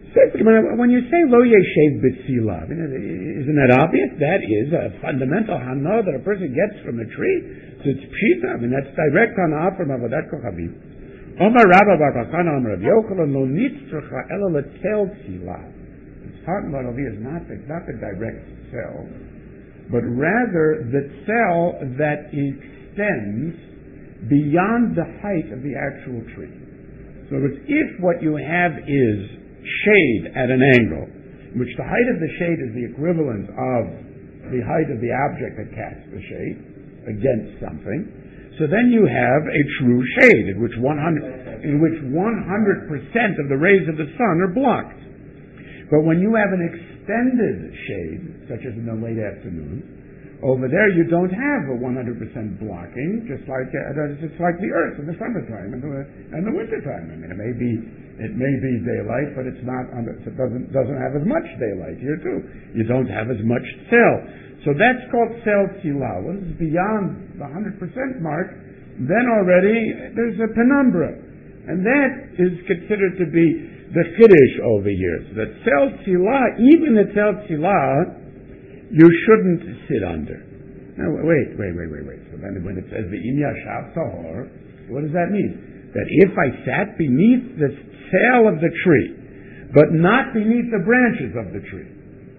S7: When you say lo yeshev b'tzila, isn't that obvious? That is a fundamental hana that a person gets from a tree. So it's pshita. I mean, that's direct hana from avodat kochavim. Omar Rabba Bar Chana Omar Rav Yochanan lo nitzracha ela letel tzila. It's talking about over here is not the, not the direct cell, but rather the cell that extends beyond the height of the actual tree. So it's if what you have is shade at an angle, in which the height of the shade is the equivalent of the height of the object that casts the shade against something, so then you have a true shade in which one hundred in which one hundred percent of the rays of the sun are blocked. But when you have an extended shade, such as in the late afternoon, over there you don't have a one hundred percent blocking, just like uh, just like the Earth in the summertime and the, and the wintertime. I mean, it may be it may be daylight, but it's not under, it doesn't doesn't have as much daylight here too. You don't have as much cell. So that's called cell tzila. When it's beyond the one hundred percent mark, then already there's a penumbra. And that is considered to be the chiddush over here. So that cell tzila, even the cell tzila, you shouldn't sit under. Now, wait, wait, wait, wait, wait. So then when it says the im yashav tahor, what does that mean? That if I sat beneath the tail of the tree, but not beneath the branches of the tree.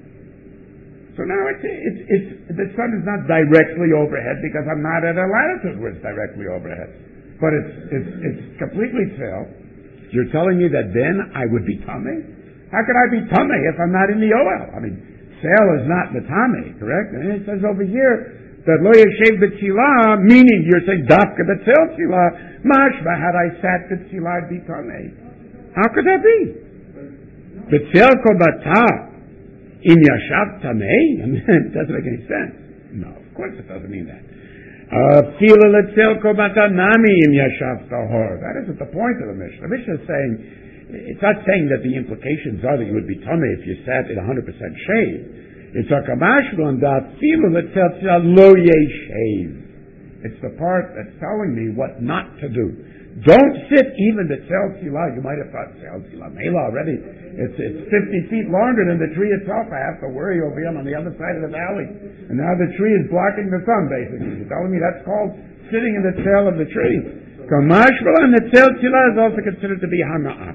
S7: So now it's, it's, it's, the sun is not directly overhead because I'm not at a latitude where it's directly overhead. But it's, it's, it's completely tail. You're telling me that then I would be tummy? How could I be tummy if I'm not in the oil? I mean, sail is not the tummy, correct? And it says over here that lo yeshev b'tzila, meaning you're saying dafka b'tzil tzila, mashma, had I sat b'tzila, I'd be tummy. How could that be? B'tzil kol bata, im yashav tamei? I mean, it doesn't make any sense. No, of course it doesn't mean that. Fila letzil kol bata nami im yashav tahor. That isn't the point of the Mishnah. The Mishnah is saying, it's not saying that the implications are that you would be tummy if you sat in one hundred percent shade. It's a kamashron da fila letzil lo yeshev. It's the part that's telling me what not to do. Don't sit even the tzel tzila. You might have thought tzel tzila mela already. It's it's fifty feet longer than the tree itself. I have to worry over here. I'm on the other side of the valley, and now the tree is blocking the sun. Basically, you're telling me that's called sitting in the tail of the tree. Kamashvela and the tzel tzila is also considered to be hana'ah.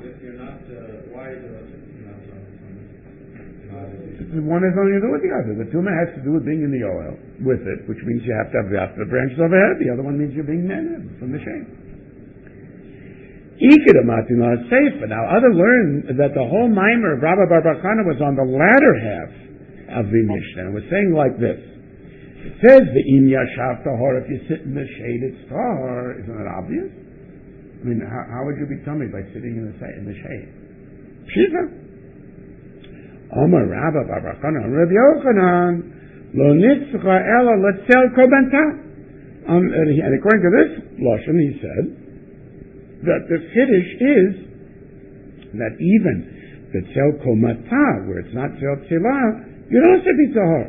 S7: One has nothing to do with the other. The tumah has to do with being in the oil with it, which means you have to have the, the branches overhead. The other one means you're being men from the shade. Now, others learn that the whole mimer of Rabba Bar Bar Chana was on the latter half of the Mishnah. It was saying like this. It says the im yashav tahor, if you sit in the shade, it's tahor. Isn't it obvious? I mean, how, how would you be tummy by sitting in the, in the shade? Pshita. Omar Rabba Bar Bar Chana, Rav Yochanan, lo nitzcha ela letzel kol banta. And according to this lashon, he said that the chiddush is that even the tzel kol mata, where it's not tzel tzila, you don't have to be tahor.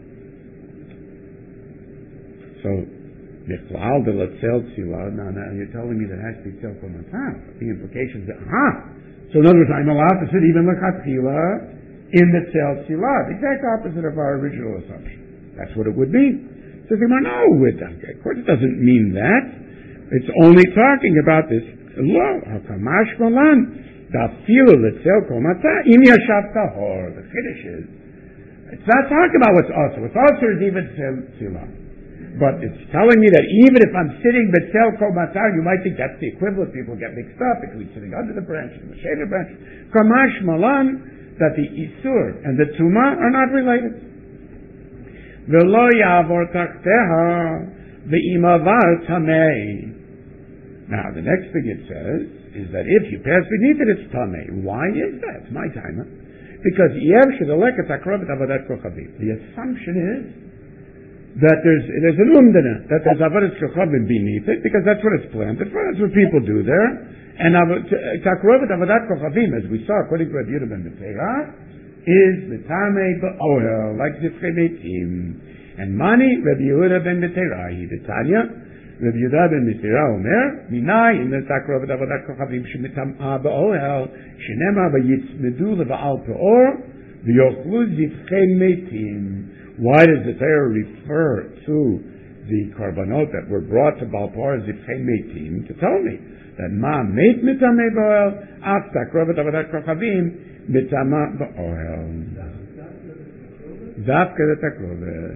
S7: So, Michlal de la tzel tzila, now, now you're telling me that it has to be tzel kol mata. The implication is that, aha! So in other words, I'm allowed to sit even l'chatchila in the tzel tzila, the exact opposite of our original assumption. That's what it would mean. So no, of course it doesn't mean that. It's only talking about this. Lo, hakamash malan, dafilu letzel kol mata, im yashav tahor. The chiddush is, it's not talking about what's also. What's also is even tzila. But it's telling me that even if I'm sitting betzel kol mata, you might think that's the equivalent. People get mixed up between sitting under the branches and the shaded branches. Kamash malan, that the isur and the tuma are not related. V'lo yavor tachteha, v'imavar tamei. Now, the next thing it says is that if you pass beneath it, it's tamei. Why is that? It's my time. Huh? Because the assumption is that there's there's an umdana, that there's avodas kochavim beneath it, because that's what it's planted for. That's what people do there. And takrovet avodat kochavim, as we saw according to Rabbi Yehuda ben Betera, is the tamei ba'ohel, like the Betim. And mani Rabbi Yehuda ben Betera, he the Tanya. Rabbi Yehuda ben Misira Omer, Minai in the Takrov Avodat Kochavim Shemitamah Ba'ohel, Shenema Vayitzmedu Leva'al Peor, V'yochlu Zivchei Meitim. Why does the Torah refer to the korbanot that were brought to Baal Peor as Zivchei Meitim? To tell me that Ma Meit Mitameh Ba'ohel, Af Takrov Avodat Kochavim Mitamah Ba'ohel. Dafka the Takrov.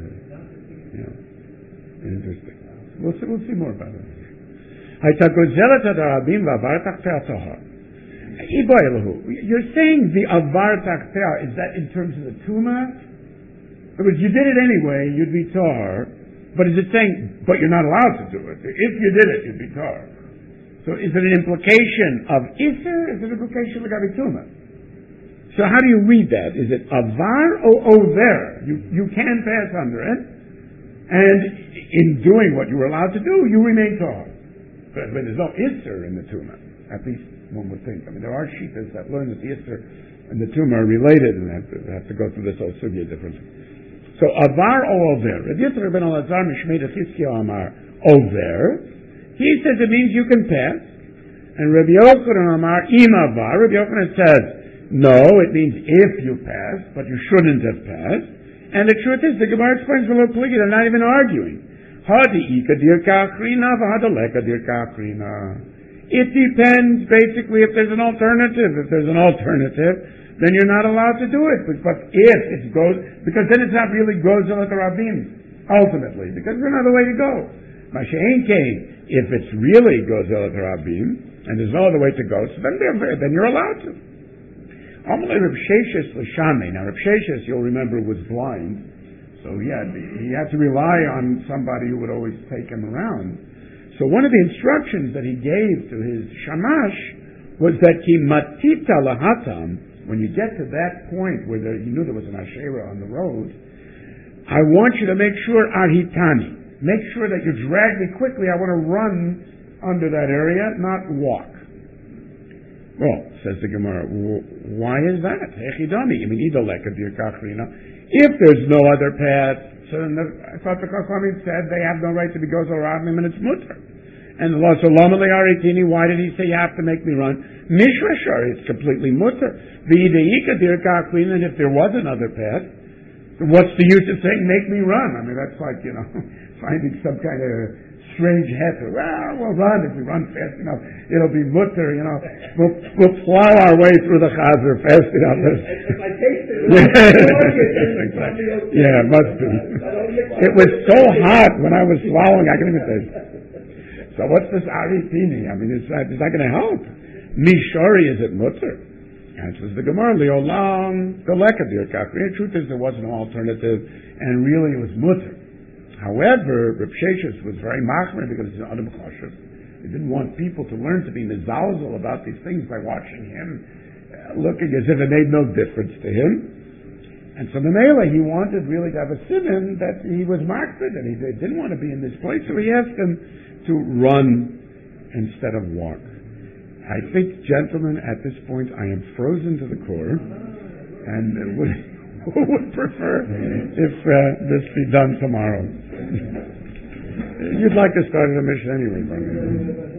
S7: Yeah. Interesting. We'll see, we'll see more about it. You're saying the avar tachtea, is that in terms of the tumah? In other words, you did it anyway, you'd be tar. But is it saying, but you're not allowed to do it? If you did it, you'd be tar. So is it an implication of iser? Is it an implication of gabi tumah? So how do you read that? Is it avar or over? You, you can pass under it. And in doing what you were allowed to do, you remain tar. But when there's no Isser in the Tumah, at least one would think. I mean, there are Shitas that learn that the Isser and the Tumah are related and have to, have to go through this whole sugya difference. So, Avar o Over. Rabbi Yitzchak ben Elazar Mishmei Chizkiyahu Amar Over. He says it means you can pass. And Rabbi Yochanan Amar Im Avar. Rabbi Yochanan says, no, it means if you pass, but you shouldn't have passed. And the truth is, the Gemara explains below Pligi, they're not even arguing. It depends, basically, if there's an alternative. If there's an alternative, then you're not allowed to do it. But, but if it goes, because then it's not really gozel at the Rabbim, ultimately, because there's another way to go. Masha'en came, if it's really gozel at the Rabbim, and there's no other way to go, so then, then you're allowed to. Amalei Reb Sheshes l'shamei. Now Reb Sheshes, you'll remember, was blind, so he had, he had to rely on somebody who would always take him around. So one of the instructions that he gave to his shamash was that ki matita lahatam, when you get to that point where there, he knew there was an asherah on the road, I want you to make sure arhitani. Make sure that you drag me quickly. I want to run under that area, not walk. Well, says the Gemara, why is that? Echidami. I mean, if there's no other path, so then the, I thought the Chachamim said they have no right to be gozel rabim and it's mutter. And the law, so lama le'aritini, why did he say you have to make me run? Mishra, it's completely mutter. V'yideika dir kachrin, and if there was another path, what's the use of saying make me run? I mean, that's like, you know, finding some kind of strange heter. Well, we'll run if we run fast enough. It'll be mutter, you know. We'll, we'll plow our way through the chazer fast enough.
S8: If I taste it,
S7: yeah, it must be. It was so hot when I was swallowing, I couldn't even taste it. So what's this aritini? I mean, it's, it's not going to help. Mishori, is it mutter? Answers the Gemara, Leolam, the lekadir kakri. The truth is there was no alternative, and really it was mutter. However, Reb Sheshes was very machmer because he's an Adam Choshev. He didn't want people to learn to be mezalzel about these things by watching him uh, looking as if it made no difference to him. And so Memela, he wanted really to have a siman that he was machmer, and he didn't want to be in this place, so he asked him to run instead of walk. I think, gentlemen, at this point I am frozen to the core, and uh, would, who would prefer if uh, this be done tomorrow? You'd like to start a mission anyway, brother.